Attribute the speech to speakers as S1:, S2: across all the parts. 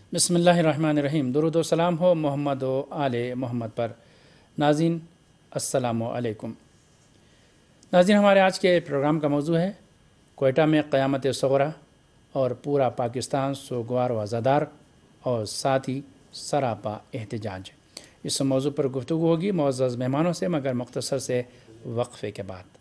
S1: बिस्मिल्लाहिर्रहमानिर्रहीम। दुरूद व सलाम हो मोहम्मद व आले मोहम्मद पर। नाज़रीन अस्सलामु अलैकुम। नाज़रीन, हमारे आज के प्रोग्राम का मौजू है कोयटा में क़यामत सग़रा और पूरा पाकिस्तान सोगवार व आज़ादार और साथ ही सरापा एहतजाज। इस मौजू पर गुफ्तगू होगी मुअज़्ज़ज़ मेहमानों से, मगर मुख्तसर से वक्फ़े के बाद।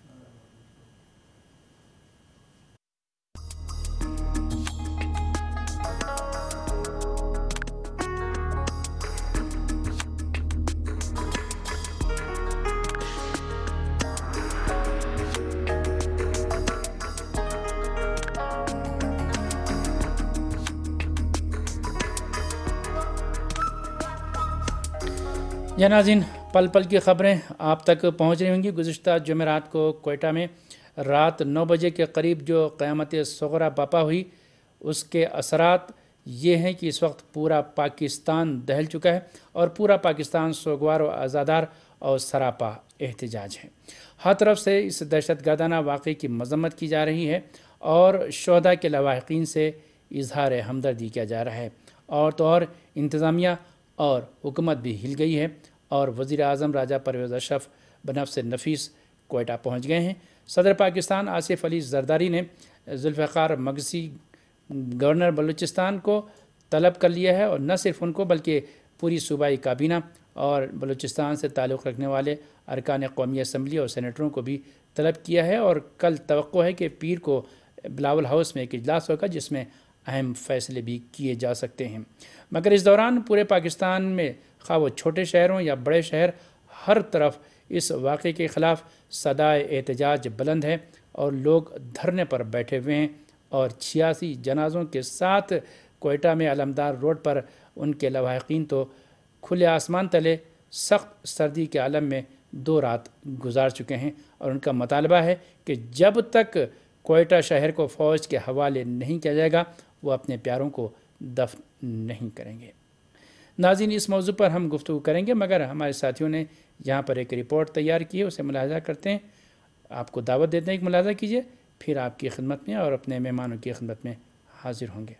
S1: नाज़रीन, पल पल की ख़बरें आप तक पहुँच रही होंगी। गुज़िश्ता जुमेरात को कोयटा में रात 9 बजे के करीब जो क़यामत सग़रा बर्पा हुई, उसके असरात ये हैं कि इस वक्त पूरा पाकिस्तान दहल चुका है और पूरा पाकिस्तान सोगवार व आज़ादार और सरापा एहतजाज है। हर तरफ से इस दहशतगर्दाना वाक़े की मज़म्मत की जा रही है और शुहदा के लवाहिकीन से इजहार हमदर्दी किया जा रहा है। और तो और इंतज़ामिया और हुकूमत भी हिल गई है और वज़ीर आज़म राजा परवेज़ अशरफ बनफ़्स नफ़ीस कोयटा पहुँच गए हैं। सदर पाकिस्तान आसिफ अली ज़रदारी ने ज़ुल्फ़िकार मगसी गवर्नर बलूचिस्तान को तलब कर लिया है और न सिर्फ उनको बल्कि पूरी सूबाई काबीना और बलूचिस्तान से ताल्लुक़ रखने वाले अरकान कौमी असम्बली और सेनेटरों को भी तलब किया है। और कल तवक्को है कि पीर को बिलावल हाउस में एक इजलास होगा जिसमें अहम फ़ैसले भी किए जा सकते हैं। मगर इस दौरान पूरे पाकिस्तान में खा वो छोटे शहरों या बड़े शहर, हर तरफ इस वाक़े के ख़िलाफ़ सदाए एहतजाज बुलंद है और लोग धरने पर बैठे हुए हैं। और 86 जनाज़ों के साथ कोयटा में अलमदार रोड पर उनके लवाहिकीन तो खुले आसमान तले सख्त सर्दी के आलम में 2 रात गुजार चुके हैं और उनका मुतालबा है कि जब तक कोयटा शहर को फ़ौज के हवाले नहीं किया जाएगा वो अपने प्यारों को दफन नहीं करेंगे। नाज़रीन, इस मौजू पर हम गुफ्तगू करेंगे, मगर हमारे साथियों ने यहाँ पर एक रिपोर्ट तैयार की है, उसे मुलाहज़ा करते हैं। आपको दावत देते हैं कि मुलाहज़ा कीजिए, फिर आपकी खिदमत में और अपने मेहमानों की खिदमत में हाजिर होंगे।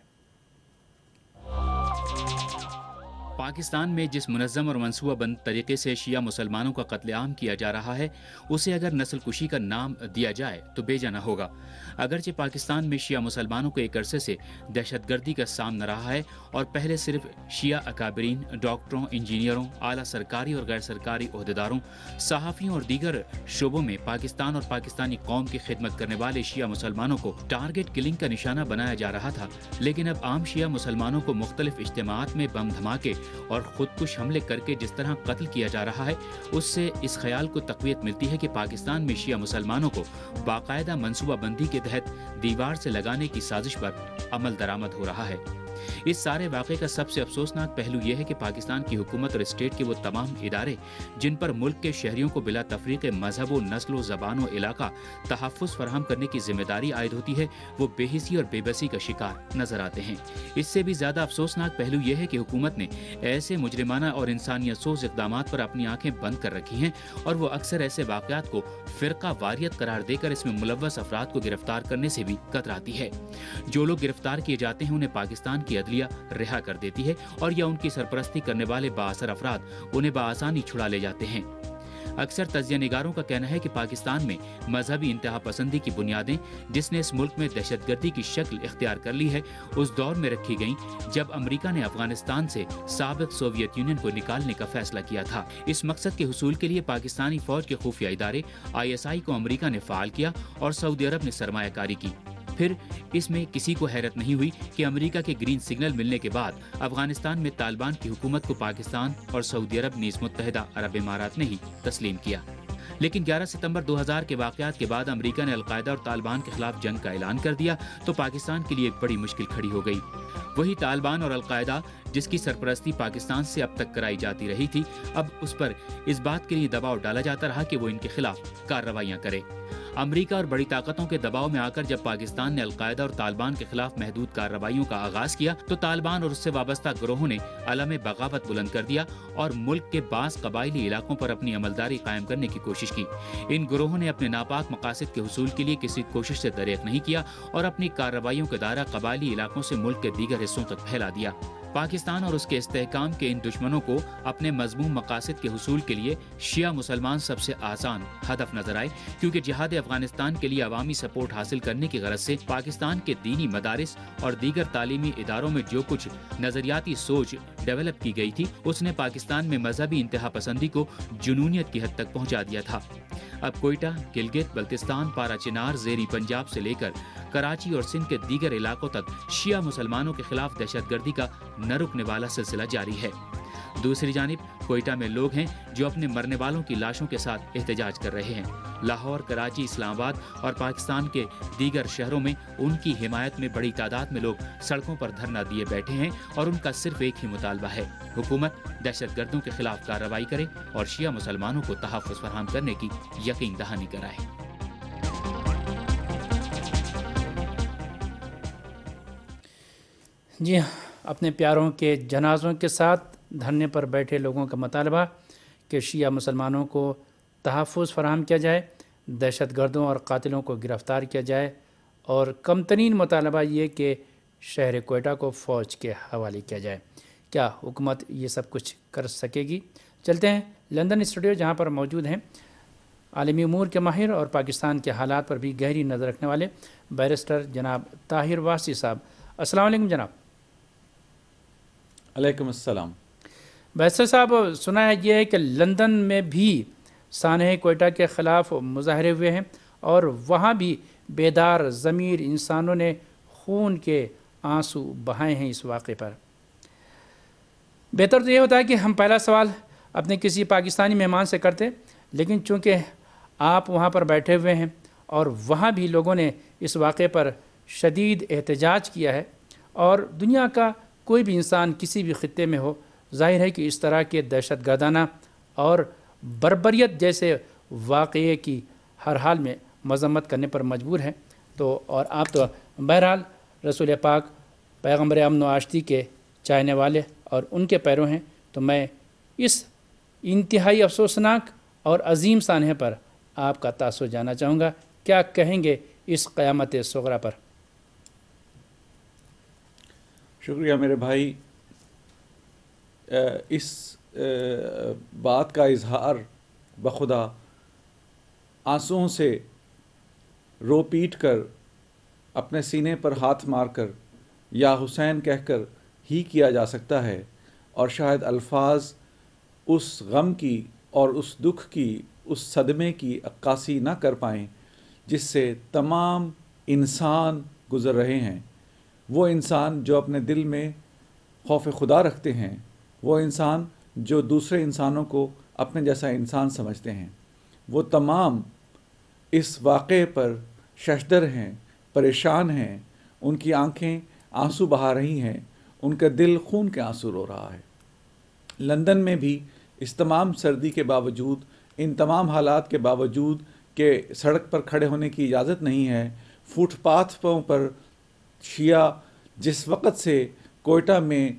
S2: पाकिस्तान में जिस मुनज़्ज़म और मनसूबाबंद तरीके से शिया मुसलमानों का कत्लेआम किया जा रहा है, उसे अगर नस्ल कुशी का नाम दिया जाए तो बेजा न होगा। अगरचे पाकिस्तान में शिया मुसलमानों को एक अरसे से दहशतगर्दी का सामना रहा है और पहले सिर्फ शिया अकाबरीन, डॉक्टरों, इंजीनियरों, आला सरकारी और गैर सरकारी ओहदेदारों, सहाफ़ियों और दीगर शोबों में पाकिस्तान और पाकिस्तानी कौम की खिदमत करने वाले शिया मुसलमानों को टारगेट किलिंग का निशाना बनाया जा रहा था। लेकिन अब आम शिया मुसलमानों को मुख्तलिफ इज्तिमाआत में बम धमाके और खुदकुश हमले करके जिस तरह कत्ल किया जा रहा है, उससे इस ख्याल को तक़वियत मिलती है कि पाकिस्तान में शिया मुसलमानों को बाकायदा मनसूबाबंदी के तहत दीवार से लगाने की साजिश पर अमल दरामद हो रहा है। इस सारे वाक़े का सबसे अफसोसनाक पहलू यह है कि पाकिस्तान की हुकूमत और स्टेट के वो तमाम इदारे जिन पर मुल्क के शहरियों को बिला तफरीक मजहब, नस्ल, ज़बान और इलाका तहफ़्फ़ुज़ फराहम करने की जिम्मेदारी आयद होती है, वो बेहिसी और बेबसी का शिकार नजर आते हैं। इससे भी ज़्यादा अफसोसनाक पहलू यह है कि हुकूमत ने ऐसे मुजरिमाना और इंसानियत सोज़ इक़दामात पर अपनी आंखें बंद कर रखी हैं और वो अक्सर ऐसे वाक़यात को फ़िरका वारियत करार देकर इसमें मुलव्वस अफराद को गिरफ्तार करने से भी कतराती है। जो लोग गिरफ्तार किए जाते हैं उन्हें पाकिस्तान की अदलिया रिहा कर देती है और या उनकी सरपरस्ती करने वाले बाअसर अफराद उन्हें बाआसानी छुड़ा ले जाते हैं। अक्सर तजिया निगारों का कहना है कि पाकिस्तान में मजहबी इंतहा पसंदी की बुनियादें जिसने इस मुल्क में दहशतगर्दी की शक्ल इख्तियार कर ली है, उस दौर में रखी गईं जब अमेरिका ने अफगानिस्तान से साबिक सोवियत यूनियन को निकालने का फैसला किया था। इस मकसद के हुसूल के लिए पाकिस्तानी फौज के खुफिया इदारे ISI को अमेरिका ने फ़ाल किया और सऊदी अरब ने सरमायाकारी की। फिर इसमें किसी को हैरत नहीं हुई कि अमेरिका के ग्रीन सिग्नल मिलने के बाद अफगानिस्तान में तालिबान की हुकूमत को पाकिस्तान और सऊदी अरब नीज़ मुत्तहिदा अरब इमारात ने ही तस्लीम किया। लेकिन 11 सितंबर 2000 के वाक़यात के बाद अमेरिका ने अलकायदा और तालिबान के खिलाफ जंग का ऐलान कर दिया तो पाकिस्तान के लिए एक बड़ी मुश्किल खड़ी हो गई। वही तालिबान और अलकायदा जिसकी सरपरस्ती पाकिस्तान से अब तक कराई जाती रही थी, अब उस पर इस बात के लिए दबाव डाला जाता रहा कि वो इनके खिलाफ कार्रवाइयाँ करे। अमेरिका और बड़ी ताकतों के दबाव में आकर जब पाकिस्तान ने अलकायदा और तालिबान के खिलाफ महदूद कार्रवाइयों का आगाज किया तो तालिबान और उससे वाबस्ता गिरोहों ने अलम बगावत बुलंद कर दिया और मुल्क के बास कबायली इलाकों पर अपनी अमलदारी कायम करने की कोशिश की। इन गिरोहों ने अपने नापाक मकासद के हुसूल के लिए किसी कोशिश से दरेक नहीं किया और अपनी कार्रवाइयों का दायरा कबायली इलाकों से मुल्क के दीगर हिस्सों तक फैला दिया। पाकिस्तान पाकिस्तान और उसके इस्तेहकाम के इन दुश्मनों को अपने मजमूम मकासद के हुसूल के लिए शिया मुसलमान सबसे आसान हदफ नजर आए, क्योंकि जिहाद अफगानिस्तान के लिए अवामी सपोर्ट हासिल करने की गरज से पाकिस्तान के दीनी मदारिस और दीगर तालीमी इदारों में जो कुछ नजरियाती सोच डेवलप की गई थी, उसने पाकिस्तान में मजहबी इंतहा पसंदी को जुनूनियत की हद तक पहुंचा दिया था। अब कोयटा, गिलगित, बल्तिस्तान, पाराचिनार, ज़ेरी पंजाब से लेकर कराची और सिंध के दीगर इलाकों तक शिया मुसलमानों के खिलाफ दहशतगर्दी का न रुकने वाला सिलसिला जारी है। दूसरी जानिब कोयटा में लोग हैं जो अपने मरने वालों की लाशों के साथ एहतजाज कर रहे हैं। लाहौर, कराची, इस्लामाबाद और पाकिस्तान के दीगर शहरों में उनकी हिमायत में बड़ी तादाद में लोग सड़कों पर धरना दिए बैठे हैं और उनका सिर्फ एक ही मुतालबा है, हुकूमत दहशतगर्दों के खिलाफ कार्रवाई करे और शिया मुसलमानों को तहफ़्फ़ुज़ फराहम करने की यकीन दहानी कराए।
S1: जी हाँ, अपने प्यारों के जनाज़ों के साथ धरने पर बैठे लोगों का मुतालबा कि शिया मुसलमानों को तहफ़्फ़ुज़ फराहम किया जाए, दहशतगर्दों और कातिलों को गिरफ़्तार किया जाए और कम तरीन मुतालबा ये कि शहर कोयटा को फ़ौज के हवाले किया जाए। क्या हुकूमत ये सब कुछ कर सकेगी? चलते हैं लंदन स्टूडियो, जहाँ पर मौजूद हैं आलमी उमूर के माहिर और पाकिस्तान के हालात पर भी गहरी नज़र रखने वाले बैरिस्टर जनाब ताहिर वासी साहब। अस्सलाम वालेकुम जनाब।
S3: अलैकुम अस्सलाम।
S1: बैरिस्टर साहब, सुना है ये है कि लंदन में भी सानह कोयटा के ख़िलाफ़ मुजाहरे हुए हैं और वहाँ भी बेदार ज़मीर इंसानों ने खून के आंसू बहाए हैं इस वाक़े पर। बेहतर तो ये होता है कि हम पहला सवाल अपने किसी पाकिस्तानी मेहमान से करते, लेकिन चूँकि आप वहाँ पर बैठे हुए हैं और वहाँ भी लोगों ने इस वाक़े पर शदीद एहतजाज किया है और दुनिया का कोई भी इंसान किसी भी ख़ित्ते में हो, ज़ाहिर है कि इस तरह के दहशतगर्दाना और बर्बरियत जैसे वाक़ये की हर हाल में मज़म्मत करने पर मजबूर है। तो और आप तो बहरहाल रसूल पाक पैगम्बर अमन व आश्ती के चाहने वाले और उनके पैरों हैं, तो मैं इस इंतहाई अफसोसनाक और अजीम सानहे पर आपका तासुर जानना चाहूँगा। क्या कहेंगे इस क़यामत सुग़रा पर?
S3: शुक्रिया मेरे भाई। इस बात का इजहार बखुदा आंसुओं से रो पीट कर, अपने सीने पर हाथ मारकर या हुसैन कहकर ही किया जा सकता है, और शायद अल्फाज उस गम की और उस दुख की, उस सदमे की अक्कासी ना कर पाएँ जिससे तमाम इंसान गुज़र रहे हैं। वो इंसान जो अपने दिल में खौफ खुदा रखते हैं, वो इंसान जो दूसरे इंसानों को अपने जैसा इंसान समझते हैं, वो तमाम इस वाक़े पर शशदर हैं, परेशान हैं, उनकी आंखें आंसू बहा रही हैं, उनका दिल खून के आंसू रो रहा है। लंदन में भी इस तमाम सर्दी के बावजूद, इन तमाम हालात के बावजूद कि सड़क पर खड़े होने की इजाज़त नहीं है, फुटपाथों पर शिया जिस वक़्त से कोयटा में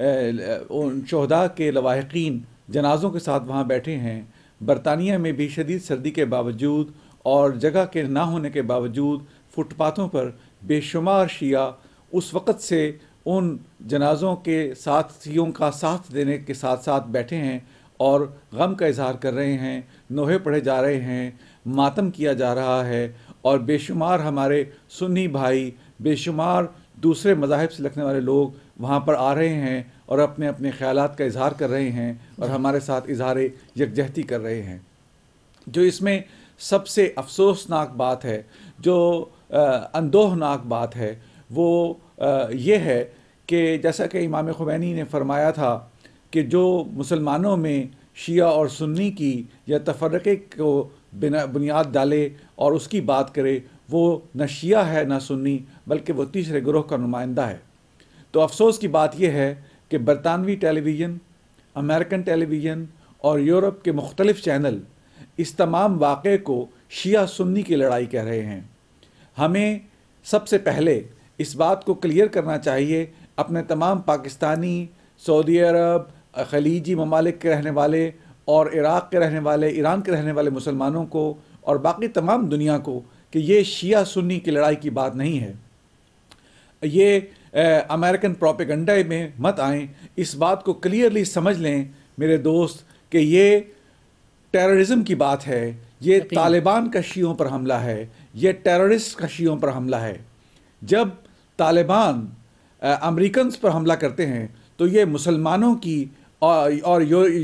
S3: उन शहदा के लवाहिकीन जनाज़ों के साथ वहाँ बैठे हैं, बरतानिया में भी शदीद सर्दी के बावजूद और जगह के ना होने के बावजूद फुटपाथों पर बेशुमार शिया उस वक़्त से उन जनाज़ों के साथियों का साथ देने के साथ साथ बैठे हैं और गम का इजहार कर रहे हैं, नोहे पढ़े जा रहे हैं, मातम किया जा रहा है, और बेशुमार हमारे सुन्नी भाई, बेशुमार दूसरे मज़ाहिब से लगने वाले लोग वहाँ पर आ रहे हैं और अपने अपने ख़यालात का इजहार कर रहे हैं और हमारे साथ इजहार यकजहती कर रहे हैं। जो इसमें सबसे अफसोसनाक बात है, जो अंदोहनाक बात है, वो ये है कि जैसा कि इमाम खुमैनी ने फरमाया था कि जो मुसलमानों में शिया और सुन्नी की या तफर्रक़े को बुनियाद डाले और उसकी बात करे, वो न शिया है न सुन्नी, बल्कि वो तीसरे ग्रोह का नुमाइंदा है। तो अफसोस की बात यह है कि बरतानवी टेलीविज़न, अमेरिकन टेलीविज़न और यूरोप के मुख्तलिफ़ चैनल इस तमाम वाक़े को शिया सुन्नी की लड़ाई कह रहे हैं। हमें सबसे पहले इस बात को क्लियर करना चाहिए अपने तमाम पाकिस्तानी, सऊदी अरब, खलीजी ममालिक के रहने वाले और इराक़ के रहने वाले, ईरान के रहने वाले मुसलमानों को और बाकी तमाम दुनिया को कि ये शिया सुन्नी की लड़ाई की बात नहीं है। ये अमेरिकन प्रोपेगेंडा में मत आएं, इस बात को क्लियरली समझ लें मेरे दोस्त कि ये टेररिज्म की बात है, ये तालिबान का शियों पर हमला है, ये टेररिस्ट का शियों पर हमला है। जब तालिबान अमेरिकन पर हमला करते हैं तो ये मुसलमानों की और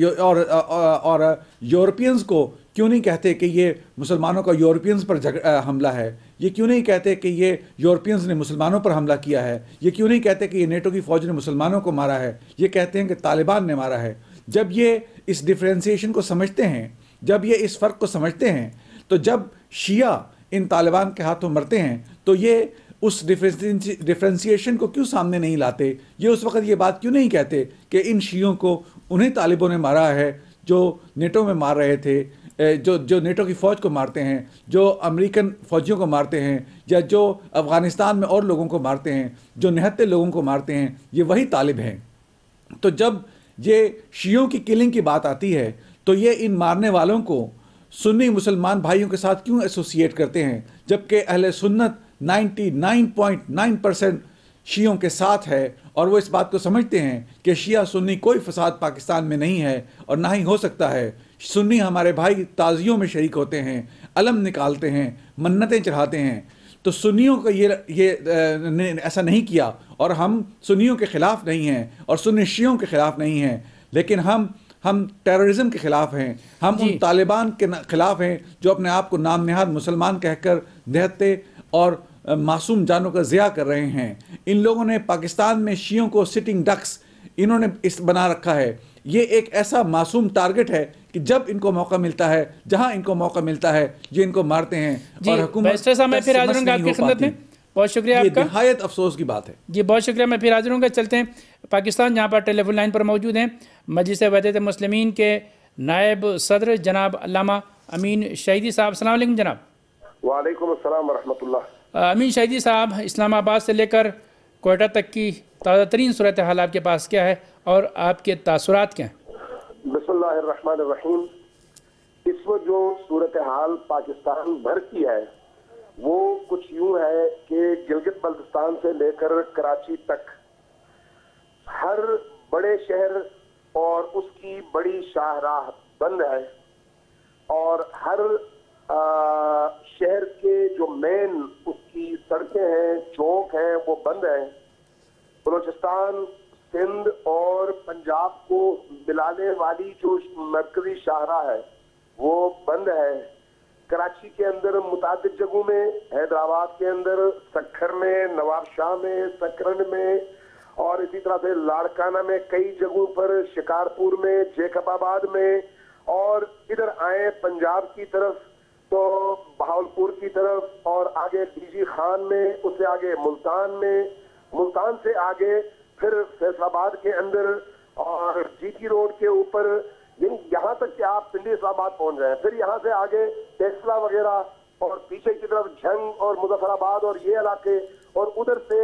S3: यूरोपियंस को क्यों नहीं कहते कि ये मुसलमानों का यूरोपियंस पर हमला है? ये क्यों नहीं कहते कि ये यूरोपियंस ने मुसलमानों पर हमला किया है? ये क्यों नहीं कहते कि ये नेटो की फ़ौज ने मुसलमानों को मारा है? ये कहते हैं कि तालिबान ने मारा है। जब ये इस डिफ्रेंसिएशन को समझते हैं, जब ये इस फ़र्क को समझते हैं, तो जब शिया इन तालिबान के हाथों मरते हैं तो ये उस डिफ्रेंसिएशन को क्यों सामने नहीं लाते? ये उस वक्त ये बात क्यों नहीं कहते कि इन शियों को उन्हीं तालिबों ने मारा है जो नेटो में मार रहे थे, जो नेटो की फ़ौज को मारते हैं, जो अमेरिकन फ़ौजियों को मारते हैं, या जो अफ़गानिस्तान में और लोगों को मारते हैं, जो निहत्ते लोगों को मारते हैं, ये वही तालिब हैं। तो जब ये शियों की किलिंग की बात आती है तो ये इन मारने वालों को सुन्नी मुसलमान भाइयों के साथ क्यों एसोसिएट करते हैं, जबकि अहले सुन्नत 99.9% शियों के साथ है और वो इस बात को समझते हैं कि शिया सुन्नी कोई फसाद पाकिस्तान में नहीं है और ना ही हो सकता है। सुन्नी हमारे भाई ताज़ियों में शरीक होते हैं, अलम निकालते हैं, मन्नतें चढ़ाते हैं। तो सुन्नियों को ये ऐसा नहीं किया, और हम सुन्नियों के ख़िलाफ़ नहीं हैं और सुन्नी शियों के ख़िलाफ़ नहीं हैं, लेकिन हम टेररिज्म के ख़िलाफ़ हैं। हम उन तालिबान के ख़िलाफ़ हैं जो अपने आप को नाम नहाद मुसलमान कहकर निहत्ते और मासूम जानों का ज़िया कर रहे हैं। इन लोगों ने पाकिस्तान में शियों को सिटिंग डक्स इन्होंने इस बना रखा है। ये एक ऐसा मासूम टारगेट है कि जब इनको मौका मिलता है, जहां इनको मौका मिलता है, ये इनको मारते हैं। और हुकूमत
S1: मैं फिर हाजिर हूंगा आपकी खिदमत में। बहुत शुक्रिया आपका।
S3: ये निहायत अफसोस की बात है
S1: जी, बहुत शुक्रिया। मैं फिर हाजिर हूँगा। चलते हैं पाकिस्तान, जहाँ पर टेलीफोन लाइन पर मौजूद हैं मजलिस वहदत मुस्लिमीन के नायब सदर जनाब अल्लामा अमीन शहीदी साहब। अस्सलाम वालेकुम जनाब।
S4: वालेकुम अस्सलाम वरहमतुल्लाह।
S1: अमीन शहीदी साहब, इस्लामाबाद से लेकर कोयटा तक की ताज़ा तरीन सूरत हाल आपके पास क्या है और आपके तासुरात क्या हैं?
S4: बिस्मिल्लाहिर्रहमानिर्रहीम। इस वक्त जो सूरत हाल पाकिस्तान भर की है वो कुछ यूं है कि गिलगित बल्तिस्तान से लेकर कराची तक हर बड़े शहर और उसकी बड़ी शाहराह बंद है, और हर शहर के जो मेन उसकी सड़कें हैं, चौक हैं, वो बंद हैं। बलूचिस्तान, सिंध और पंजाब को मिलाने वाली जो मरकजी शाहराह है वो बंद है। कराची के अंदर मुताबिक जगहों में, हैदराबाद के अंदर सक्खर में, नवाबशाह में, सकरन में, और इसी तरह से लाड़काना में कई जगहों पर, शिकारपुर में, जेकबाबाद में, और इधर आए पंजाब की तरफ तो बहावलपुर की तरफ, और आगे डीजी खान में, उससे आगे मुल्तान में, मुल्तान से आगे फिर फैसलाबाद के अंदर और जीटी रोड के ऊपर, यहाँ तक कि आप पिंडी इस्लामाबाद पहुंच रहे हैं। फिर यहाँ से आगे टेक्सला वगैरह और पीछे की तरफ झंग और मुजफ्फराबाद और ये इलाके, और उधर से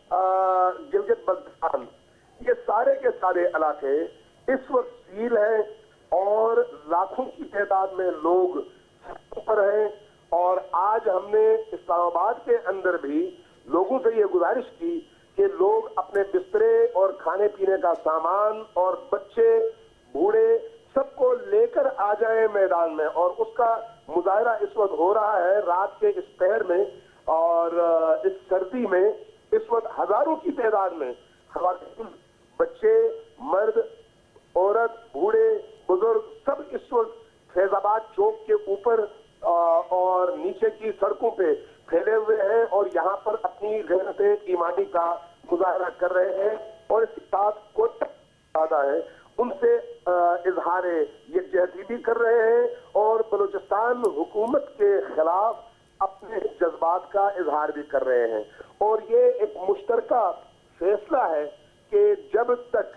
S4: गिलगित बल्तिस्तान, ये सारे के सारे इलाके इस वक्त सील हैं और लाखों की तादाद में लोग पर हैं। और आज हमने इस्लामाबाद के अंदर भी लोगों से ये गुजारिश की कि लोग अपने बिस्तरे और खाने पीने का सामान और बच्चे बूढ़े सबको लेकर आ जाए मैदान में, और उसका मुजाहरा इस वक्त हो रहा है रात के इस पहर में और इस सर्दी में। इस वक्त हजारों की तादाद में ख़वातीन, बच्चे, मर्द, औरत, बूढ़े, बुजुर्ग सब इस वक्त फैजाबाद चौक के ऊपर और नीचे की सड़कों पे फैले हुए हैं और यहाँ पर अपनी गैरत ईमानी का मुजाहरा कर रहे हैं। और इसके साथ कोई ज्यादा है उनसे इजहार यकजहती भी कर रहे हैं और बलूचिस्तान हुकूमत के खिलाफ अपने जज्बात का इजहार भी कर रहे हैं। और ये एक मुश्तरका फैसला है कि जब तक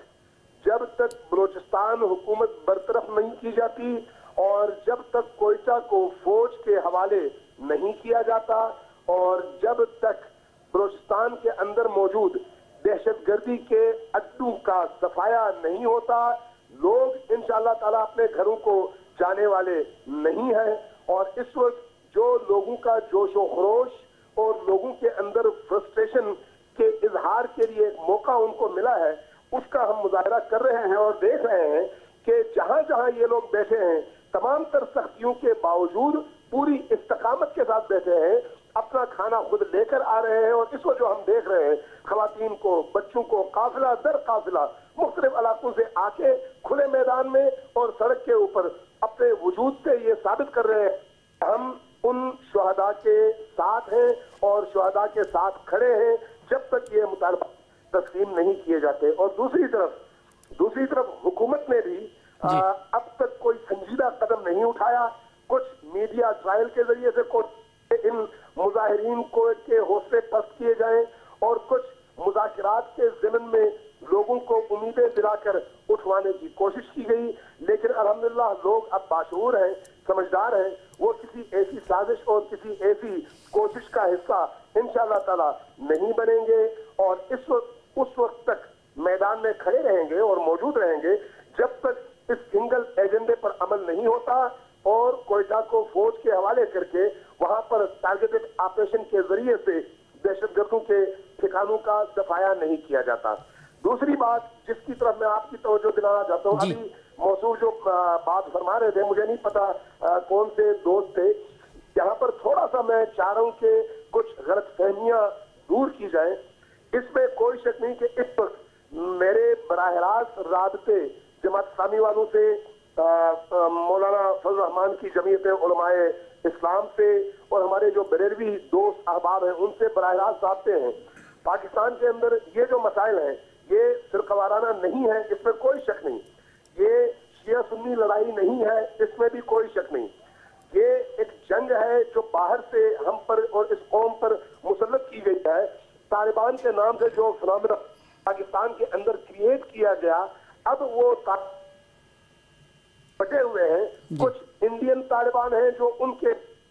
S4: बलूचिस्तान हुकूमत बरतरफ नहीं की जाती और जब तक कोयटा को फौज के हवाले नहीं किया जाता और जब तक बलूचिस्तान के अंदर मौजूद दहशतगर्दी के अड्डों का सफाया नहीं होता, लोग इंशाअल्लाह ताला अपने घरों को जाने वाले नहीं हैं। और इस वक्त जो लोगों का जोश व खरोश और लोगों के अंदर फ्रस्ट्रेशन کے اظہار کے لیے ایک موقع ان کو ملا ہے، اس کا ہم مظاہرہ کر رہے ہیں اور دیکھ رہے ہیں کہ جہاں جہاں یہ لوگ بیٹھے ہیں تمام تر سختیوں کے باوجود پوری استقامت کے ساتھ بیٹھے ہیں، اپنا کھانا خود لے کر آ رہے ہیں، اور اس وقت جو ہم دیکھ رہے ہیں خواتین کو، بچوں کو قافلہ در قافلہ مختلف علاقوں سے آ کے کھلے میدان میں اور سڑک کے اوپر اپنے وجود سے یہ ثابت کر رہے ہیں ہم ان شہداء کے ساتھ ہیں اور شہداء کے ساتھ کھڑے ہیں جب تک یہ مطالبہ تسلیم نہیں کیے جاتے۔ اور دوسری طرف حکومت نے بھی اب تک کوئی سنجیدہ قدم نہیں اٹھایا۔ کچھ میڈیا ٹرائل کے ذریعے سے ان مظاہرین کو کے حوصلے پست کیے جائیں اور کچھ مذاکرات کے ضمن میں لوگوں کو امیدیں دلا کر اٹھوانے کی کوشش کی گئی، لیکن الحمدللہ لوگ اب باشعور ہیں، سمجھدار ہیں، وہ کسی ایسی سازش اور کسی ایسی کوشش کا حصہ انشاءاللہ تعالی نہیں بنیں گے، اور اس وقت تک میدان میں کھڑے رہیں گے اور موجود رہیں گے جب تک اس سنگل ایجنڈے پر عمل نہیں ہوتا اور کوئٹہ کو فوج کے حوالے کر کے وہاں پر ٹارگیٹڈ آپریشن کے ذریعے سے دہشت گردوں کے ٹھکانوں کا صفایا نہیں کیا جاتا۔ دوسری بات جس کی طرف میں آپ کی توجہ دلانا چاہتا ہوں، ابھی موضوع جو بات فرما رہے تھے، مجھے نہیں پتا کون سے دوست تھے، یہاں پر تھوڑا سا میں چاہ رہا ہوں کہ کچھ غلط فہمیاں دور کی جائیں۔ اس میں کوئی شک نہیں کہ اس وقت میرے براہ راست رابطے جماعت اسلامی والوں سے، مولانا فضل الرحمان کی جمعیت علماء اسلام سے اور ہمارے جو بریلوی دوست احباب ہیں ان سے براہ راست رابطے ہیں۔ پاکستان کے اندر یہ جو مسائل ہیں یہ فرقہ وارانہ نہیں ہے، اس میں کوئی شک نہیں، یہ شیعہ سنی لڑائی نہیں ہے، اس میں بھی کوئی شک نہیں، یہ ایک جنگ ہے جو باہر سے ہم پر اور اس قوم پر مسلط کی گئی ہے۔ طالبان کے نام سے جو فنامنا پاکستان کے اندر کریٹ کیا گیا، اب وہ بٹے ہوئے ہیں، کچھ انڈین طالبان ہیں جو ان کے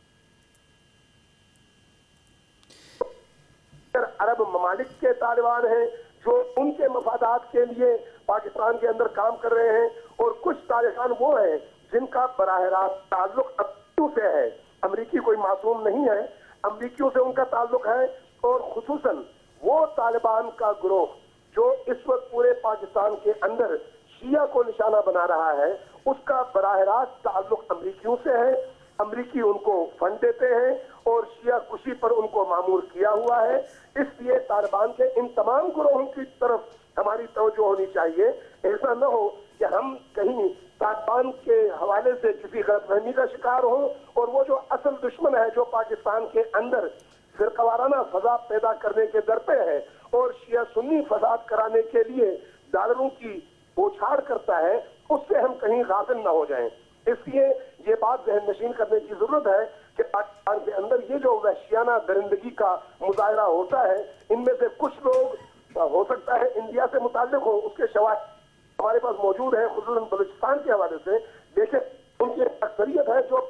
S4: عرب ممالک کے طالبان ہیں جو ان کے مفادات کے لیے پاکستان کے اندر کام کر رہے ہیں، اور کچھ طالبان وہ ہیں جن کا براہ راست تعلق امریکیوں سے ہے۔ امریکی کوئی معصوم نہیں ہے، امریکیوں سے ان کا تعلق ہے، اور خصوصاً وہ طالبان کا گروہ جو اس وقت پورے پاکستان کے اندر شیعہ کو نشانہ بنا رہا ہے، اس کا براہ راست تعلق امریکیوں سے ہے۔ امریکی ان کو فنڈ دیتے ہیں اور شیعہ کشی پر ان کو مامور کیا ہوا ہے۔ اس لیے طالبان کے ان تمام گروہوں کی طرف ہماری توجہ ہونی چاہیے، ایسا نہ ہو کہ ہم کہیں طالبان کے حوالے سے کسی غلط فہمی کا شکار ہوں اور وہ جو اصل دشمن ہے جو پاکستان کے اندر فرقہ وارانہ فضا پیدا کرنے کے در پہ ہے اور شیعہ سنی فساد کرانے کے لیے ڈالروں کی بوچھاڑ کرتا ہے، اس سے ہم کہیں غافل نہ ہو جائیں۔ اس لیے یہ بات ذہن نشین کرنے کی ضرورت ہے کہ پاکستان کے اندر یہ جو وحشیانہ درندگی کا مظاہرہ ہوتا ہے، ان میں سے کچھ لوگ ہو سکتا ہے انڈیا سے متعلق ہو، اس کے شواہد ہمارے پاس موجود ہیں خصوصاً بلوچستان کے حوالے سے، لیکن ان کی اکثریت ہے جو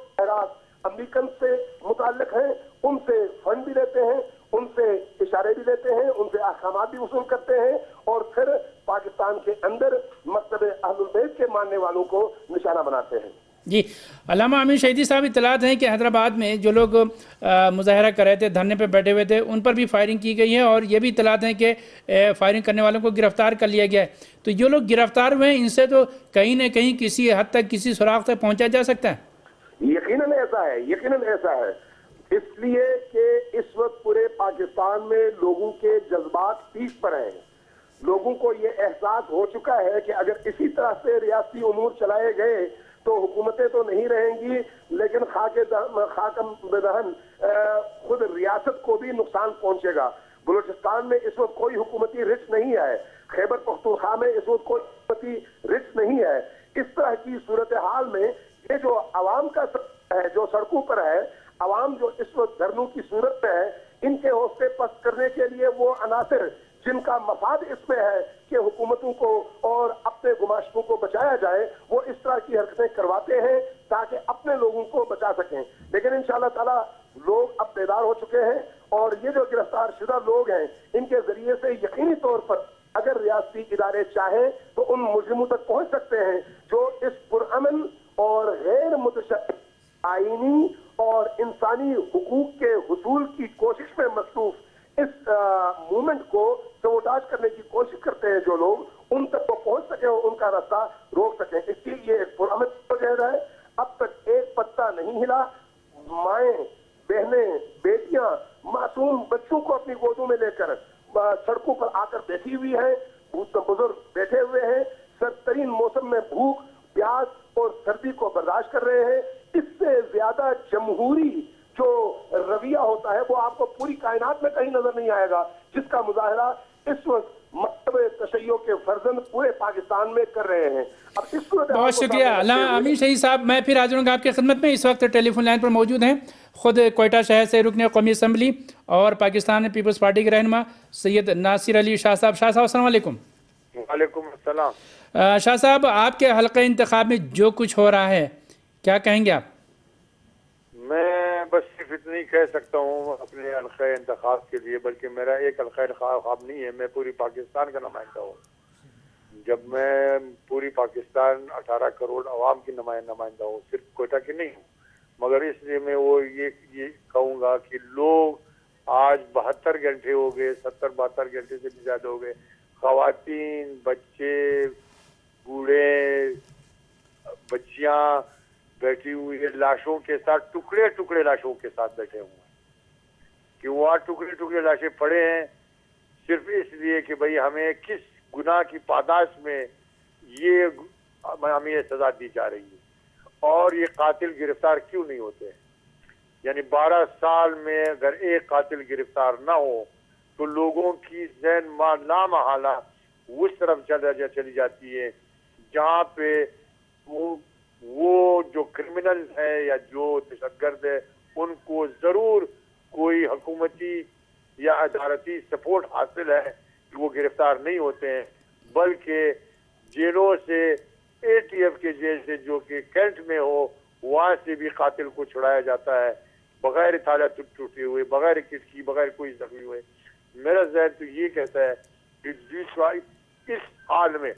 S4: امریکن سے متعلق ہیں، ان سے فنڈ بھی لیتے ہیں، ان سے اشارے بھی لیتے ہیں، ان سے احکامات بھی وصول کرتے ہیں، اور پھر پاکستان کے اندر مکتب اہل البیت کے ماننے والوں کو نشانہ بناتے ہیں۔
S1: جی، علامہ امین شہیدی صاحب، اطلاعات ہیں کہ حیدرآباد میں جو لوگ مظاہرہ کر رہے تھے، دھرنے پہ بیٹھے ہوئے تھے، ان پر بھی فائرنگ کی گئی ہے، اور یہ بھی اطلاعات ہیں کہ فائرنگ کرنے والوں کو گرفتار کر لیا گیا ہے۔ تو جو لوگ گرفتار ہوئے ہیں ان سے تو کہیں نہ کہیں کسی حد تک کسی سراغ تک پہنچا جا سکتا ہے؟
S4: یقیناً ایسا ہے، یقیناً ایسا ہے، اس لیے کہ اس وقت پورے پاکستان میں لوگوں کے جذبات پیک پر ہیں۔ لوگوں کو یہ احساس ہو چکا ہے کہ اگر اسی طرح سے ریاستی امور چلائے گئے تو حکومتیں تو نہیں رہیں گی، لیکن خاکم بدہن خود ریاست کو بھی نقصان پہنچے گا۔ بلوچستان میں اس وقت کوئی حکومتی رچ نہیں ہے، خیبر پختونخوا میں اس وقت کوئی حکومتی رچ نہیں ہے۔ اس طرح کی صورتحال میں یہ جو عوام کا ہے، جو سڑکوں پر ہے، عوام جو اس وقت دھرنوں کی صورت میں ہے، ان کے حوصلے پست کرنے کے لیے وہ عناصر جن کا مفاد اس میں ہے کہ حکومتوں کو اور اپنے گماشتوں کو بچایا جائے، وہ اس طرح کی حرکتیں کرواتے ہیں تاکہ اپنے لوگوں کو بچا سکیں۔ لیکن انشاءاللہ تعالی لوگ اب بیدار ہو چکے ہیں، اور یہ جو گرفتار شدہ لوگ ہیں ان کے ذریعے سے یقینی طور پر اگر ریاستی ادارے چاہیں تو ان مجرموں تک پہنچ سکتے ہیں جو اس پرامن اور غیر متشدد آئینی اور انسانی حقوق کے حصول کی کوشش میں مصروف اس موومنٹ کو سبوٹاج کرنے کی کوشش کرتے ہیں جو لوگ, ان تک وہ پہنچ سکیں اور ان کا راستہ روک سکیں. اس کے لیے ایک پرامن مجاہدہ ہے. اب تک ایک پتا نہیں ہلا. مائیں, بہنیں, بیٹیاں, معصوم بچوں کو اپنی گودوں میں لے کر سڑکوں پر آ کر بیٹھی ہوئی ہیں. بزرگ بیٹھے ہوئے ہیں, سرد موسم میں بھوک, پیاس اور سردی کو برداشت کر رہے ہیں. اس سے زیادہ جمہوری جو رویہ ہوتا ہے وہ آپ کو پوری کائنات میں کہیں نظر نہیں آئے گا, جس کا مظاہرہ اس وقت مکتب تشیع کے فرزند پورے پاکستان میں کر رہے ہیں. اب اس صورت
S1: بہت شکریہ علامہ امین شہید صاحب. میں پھر حاضر ہوں گا آپ کی خدمت میں. اس وقت ٹیلی فون لائن پر موجود ہیں خود کوئٹہ شہر سے رکن قومی اسمبلی اور پاکستان پیپلز پارٹی کے رہنما سید ناصر علی شاہ صاحب. شاہ صاحب السلام علیکم.
S5: وعلیکم السلام.
S1: شاہ صاحب, آپ کے حلقہ انتخاب میں جو کچھ ہو رہا ہے کیا کہیں گے آپ؟
S5: میں بس صرف اتنا ہی کہہ سکتا ہوں اپنے حلقہ انتخاب کے لیے, بلکہ میرا ایک حلقہ انتخاب نہیں ہے, میں پوری پاکستان کا نمائندہ ہوں. جب میں پوری پاکستان 18 کروڑ عوام کی نمائندہ ہوں, صرف کوئٹہ کی نہیں ہوں, مگر اس لیے میں وہ یہ کہوں گا کہ لوگ آج 72 گھنٹے ہو گئے, 70-72 گھنٹے سے بھی زیادہ ہو گئے, خواتین, بچے, بوڑھے, بچیاں بیٹھی ہوئی ہے لاشوں کے ساتھ, ٹکڑے ٹکڑے لاشوں کے ساتھ بیٹھے ہوئے ہیں. کہ وہاں ٹکڑے ٹکڑے لاشیں پڑے ہیں صرف اس لیے کہ بھئی ہمیں کس گناہ کی پاداش میں ہمیں یہ سزا دی جا رہی ہے, اور یہ قاتل گرفتار کیوں نہیں ہوتے. یعنی 12 سال میں اگر ایک قاتل گرفتار نہ ہو تو لوگوں کی ذہن لامحالہ اس طرف چلی جاتی ہے جہاں پہ وہ جو کرمنل ہے یا جو دہشت گرد ہے ان کو ضرور کوئی حکومتی یا عدالتی سپورٹ حاصل ہے کہ وہ گرفتار نہیں ہوتے ہیں, بلکہ جیلوں سے ATF کے جیل سے جو کہ کینٹ میں ہو وہاں سے بھی قاتل کو چھڑایا جاتا ہے بغیر تھالہ ٹوٹے ہوئے, بغیر کٹ کی, بغیر کوئی زخمی ہوئے. میرا ذہن تو یہ کہتا ہے کہ اس حال میں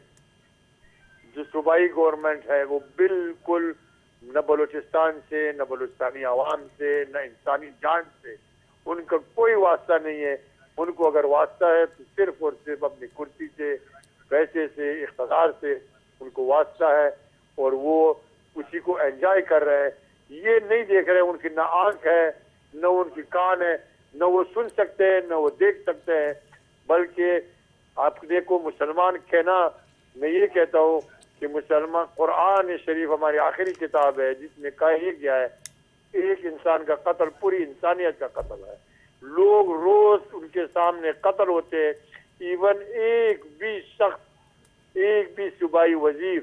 S5: جو صوبائی گورنمنٹ ہے وہ بالکل نہ بلوچستان سے, نہ بلوچستانی عوام سے, نہ انسانی جان سے ان کا کوئی واسطہ نہیں ہے. ان کو اگر واسطہ ہے تو صرف اور صرف اپنی کرسی سے, پیسے سے, اقتدار سے ان کو واسطہ ہے, اور وہ اسی کو انجوائے کر رہے ہیں. یہ نہیں دیکھ رہے ان کی نہ آنکھ ہے, نہ ان کی کان ہے, نہ وہ سن سکتے ہیں, نہ وہ دیکھ سکتے ہیں. بلکہ آپ دیکھو مسلمان کہنا, میں یہ کہتا ہوں کہ مسلمان قرآن شریف ہماری آخری کتاب ہے جس میں کہا گیا ہے ایک انسان کا قتل پوری انسانیت کا قتل ہے. لوگ روز ان کے سامنے قتل ہوتے ہیں. ایون ایک بھی شخص, ایک بھی صوبائی وزیر,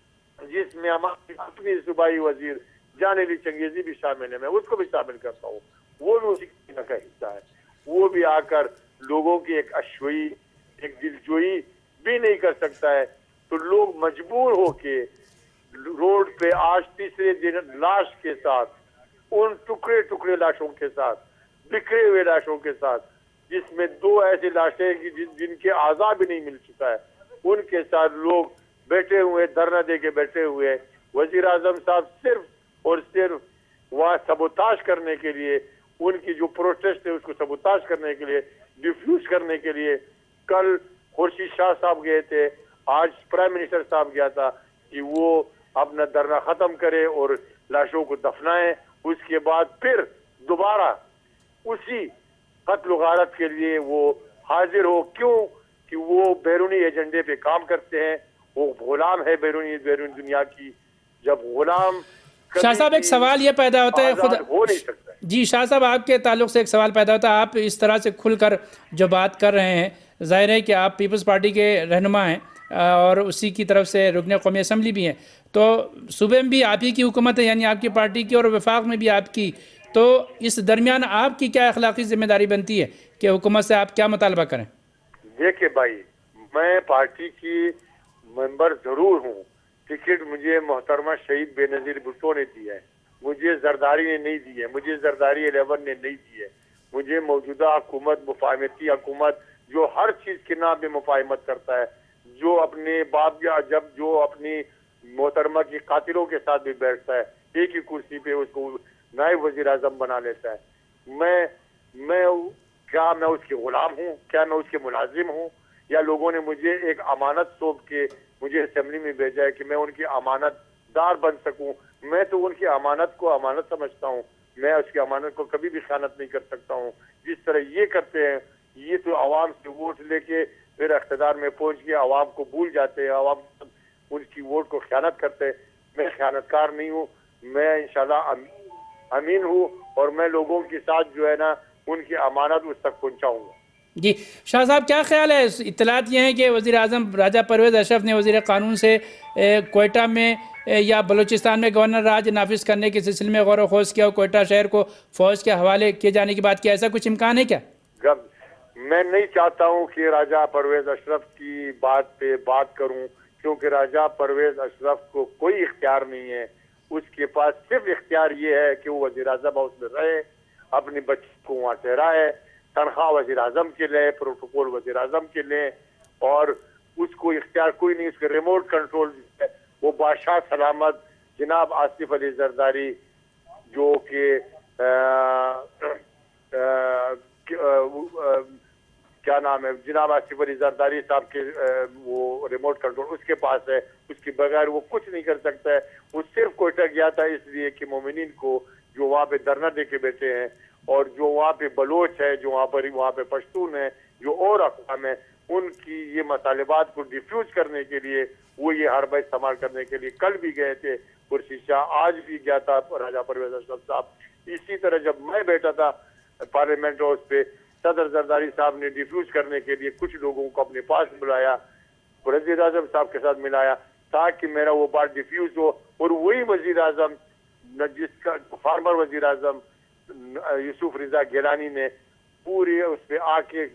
S5: جس میں ہماری اپنی صوبائی وزیر جان علی چنگیزی بھی شامل ہے, میں اس کو بھی شامل کرتا ہوں, وہ بھی اسی کا حصہ ہے. وہ بھی آ کر لوگوں کی ایک اشوئی, ایک دلجوئی بھی نہیں کر سکتا ہے. تو لوگ مجبور ہو کے روڈ پہ آج تیسرے دن لاش کے ساتھ, ان ٹکڑے ٹکڑے لاشوں کے ساتھ, بکھرے ہوئے لاشوں کے ساتھ, جس میں 2 ایسی لاشیں جن کے اعضاء بھی نہیں مل چکا ہے, ان کے ساتھ لوگ بیٹھے ہوئے, دھرنا دے کے بیٹھے ہوئے. وزیر اعظم صاحب صرف اور صرف وہاں سبوتاج کرنے کے لیے, ان کی جو پروٹیسٹ ہے اس کو سبوتاج کرنے کے لیے, ڈیفیوز کرنے کے لیے. کل خورشید شاہ صاحب گئے تھے, آج پرائم منسٹر صاحب گیا تھا کہ وہ اپنا دھرنا ختم کرے اور لاشوں کو دفنائیں. اس کے بعد پھر دوبارہ اسی قتل و غارت کے لیے وہ حاضر ہو. کیوں کہ وہ بیرونی ایجنڈے پہ کام کرتے ہیں, وہ غلام ہے بیرونی دنیا کی. جب غلام
S1: شاہ صاحب ایک سوال یہ پیدا ہوتا ہے, خود
S5: ہو نہیں سکتا.
S1: جی شاہ صاحب آپ کے تعلق سے ایک سوال پیدا ہوتا ہے. آپ اس طرح سے کھل کر جو بات کر رہے ہیں, ظاہر ہے کہ آپ پیپلز پارٹی کے رہنما ہیں اور اسی کی طرف سے رکن قومی اسمبلی بھی ہیں, تو صوبے میں بھی آپ ہی کی حکومت ہے, یعنی آپ کی پارٹی کی, اور وفاق میں بھی آپ کی. تو اس درمیان آپ کی کیا اخلاقی ذمہ داری بنتی ہے کہ حکومت سے آپ کیا مطالبہ کریں؟
S5: دیکھیں بھائی, میں پارٹی کی ممبر ضرور ہوں. ٹکٹ مجھے محترمہ شہید بے نظیر بھٹو نے دی ہے, مجھے زرداری نے نہیں دی ہے, مجھے زرداری 11 نے نہیں دی ہے. مجھے موجودہ حکومت, مفاہمتی حکومت جو ہر چیز کے نام میں مفاہمت کرتا ہے, جو اپنے باپ یا جب جو اپنی محترمہ کی قاتلوں کے ساتھ بھی بیٹھتا ہے, ایک ہی کرسی پہ اس کو نائب وزیر اعظم بنا لیتا ہے. میں کیا میں اس کے غلام ہوں؟ کیا میں اس کے ملازم ہوں؟ یا لوگوں نے مجھے ایک امانت سونپ کے مجھے اسمبلی میں بھیجا ہے کہ میں ان کی امانت دار بن سکوں؟ میں تو ان کی امانت کو امانت سمجھتا ہوں، میں اس کی امانت کو کبھی بھی خیانت نہیں کر سکتا ہوں۔ جس طرح یہ کرتے ہیں، یہ تو عوام سے ووٹ لے کے پھر اقتدار میں پہنچ کے عوام کو بھول جاتے ہیں، عوام ان کی ووٹ کو خیانت کرتے ہیں۔ میں خیانت کار نہیں ہوں، میں انشاءاللہ امین ہوں، اور میں لوگوں کے ساتھ جو ہے نا ان کی امانت اس تک پہنچاؤں گا۔
S1: جی شاہ صاحب، کیا خیال ہے؟ اطلاعات یہ ہیں کہ وزیر اعظم راجہ پرویز اشرف نے وزیر قانون سے کوئٹہ میں یا بلوچستان میں گورنر راج نافذ کرنے کے سلسلے میں غور و خوض کیا اور کوئٹہ شہر کو فوج کے حوالے کیے جانے کی بات کی، ایسا کچھ امکان ہے کیا؟
S5: میں نہیں چاہتا ہوں کہ راجہ پرویز اشرف کی بات پہ بات کروں، کیونکہ راجہ پرویز اشرف کو کوئی اختیار نہیں ہے۔ اس کے پاس صرف اختیار یہ ہے کہ وہ وزیر اعظم ہاؤس میں رہے، اپنے بچے کو وہاں ٹھہرائے، تنخواہ وزیر اعظم کے لیں، پروٹوکول وزیر اعظم کے لیں، اور اس کو اختیار کوئی نہیں۔ اس کے ریموٹ کنٹرول ہے وہ بادشاہ سلامت جناب آصف علی زرداری، جو کہ کیا نام ہے، جناب آصف علی زرداری صاحب کے وہ ریموٹ کنٹرول اس کے پاس ہے۔ اس کے بغیر وہ کچھ نہیں کر سکتا ہے۔ وہ صرف کوئٹہ گیا تھا اس لیے کہ مومنین کو جو وہاں پہ دھرنا دے کے بیٹھے ہیں، اور جو وہاں پہ بلوچ ہے، جو وہاں پہ پشتون ہے، جو اور اقوام ہے، ان کی یہ مطالبات کو ڈیفیوز کرنے کے لیے وہ یہ حربہ استعمال کرنے کے لیے کل بھی گئے تھے خورشید شاہ، آج بھی گیا تھا راجہ پرویز اشرف صاحب۔ اسی طرح جب میں بیٹھا تھا پارلیمنٹ ہاؤس پہ، صدر زرداری صاحب نے ڈیفیوز کرنے کے لیے کچھ لوگوں کو اپنے پاس بلایا، وزیر اعظم صاحب کے ساتھ ملایا تاکہ میرا وہ بات ڈیفیوز ہو، اور وہی وزیر اعظم جس کا فارمر وزیر اعظم یوسف رضا گیلانی نے پورے اس پہ آ کے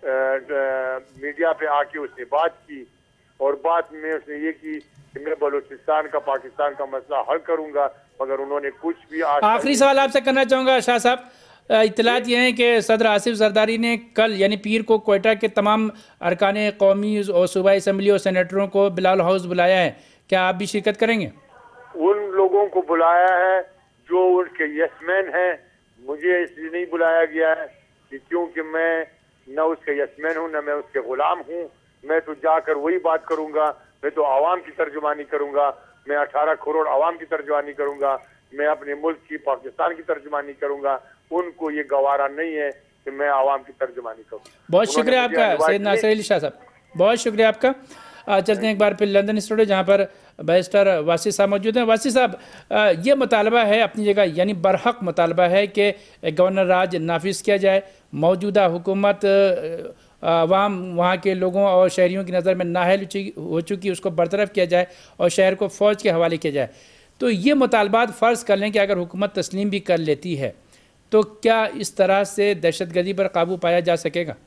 S5: میڈیا پہ آ کے اس نے بات کی، اور بات میں اس نے یہ کی کہ میں بلوچستان کا پاکستان کا مسئلہ حل کروں گا، مگر انہوں نے کچھ بھی
S1: آخری سوال آپ سے کرنا چاہوں گا شاہ صاحب، اطلاعات یہ ہیں کہ صدر آصف زرداری نے کل یعنی پیر کو کوئٹہ کے تمام ارکان قومی اور صوبائی اسمبلی اور سینیٹروں کو بلال ہاؤس بلایا ہے، کیا آپ بھی شرکت کریں گے؟
S5: ان لوگوں کو بلایا ہے جو ان کے یس مین ہیں، مجھے اس لیے نہیں بلایا گیا ہے کہ کیونکہ میں نہ اس کے یس مین ہوں، نہ میں اس کے غلام ہوں۔ میں تو جا کر وہی بات کروں گا، میں تو عوام کی ترجمانی کروں گا، میں 18 کروڑ عوام کی ترجمانی کروں گا، میں اپنے ملک کی پاکستان کی ترجمانی کروں گا۔ ان کو یہ گوارا نہیں ہے کہ میں عوام کی ترجمانی کروں۔
S1: بہت شکریہ آپ کا سید ناصر علی شاہ صاحب، بہت شکریہ آپ کا۔ چلتے ہیں ایک بار پھر لندن اسٹوڈیو، جہاں پر بیرسٹر واصف صاحب موجود ہیں۔ واصف صاحب، یہ مطالبہ ہے اپنی جگہ، یعنی برحق مطالبہ ہے کہ گورنر راج نافذ کیا جائے، موجودہ حکومت عوام وہاں کے لوگوں اور شہریوں کی نظر میں نااہل ہو چکی، اس کو برطرف کیا جائے اور شہر کو فوج کے حوالے کیا جائے۔ تو یہ مطالبات فرض کر لیں کہ اگر حکومت تسلیم بھی کر لیتی ہے تو کیا اس طرح سے دہشت گردی پر قابو پایا جا سکے گا؟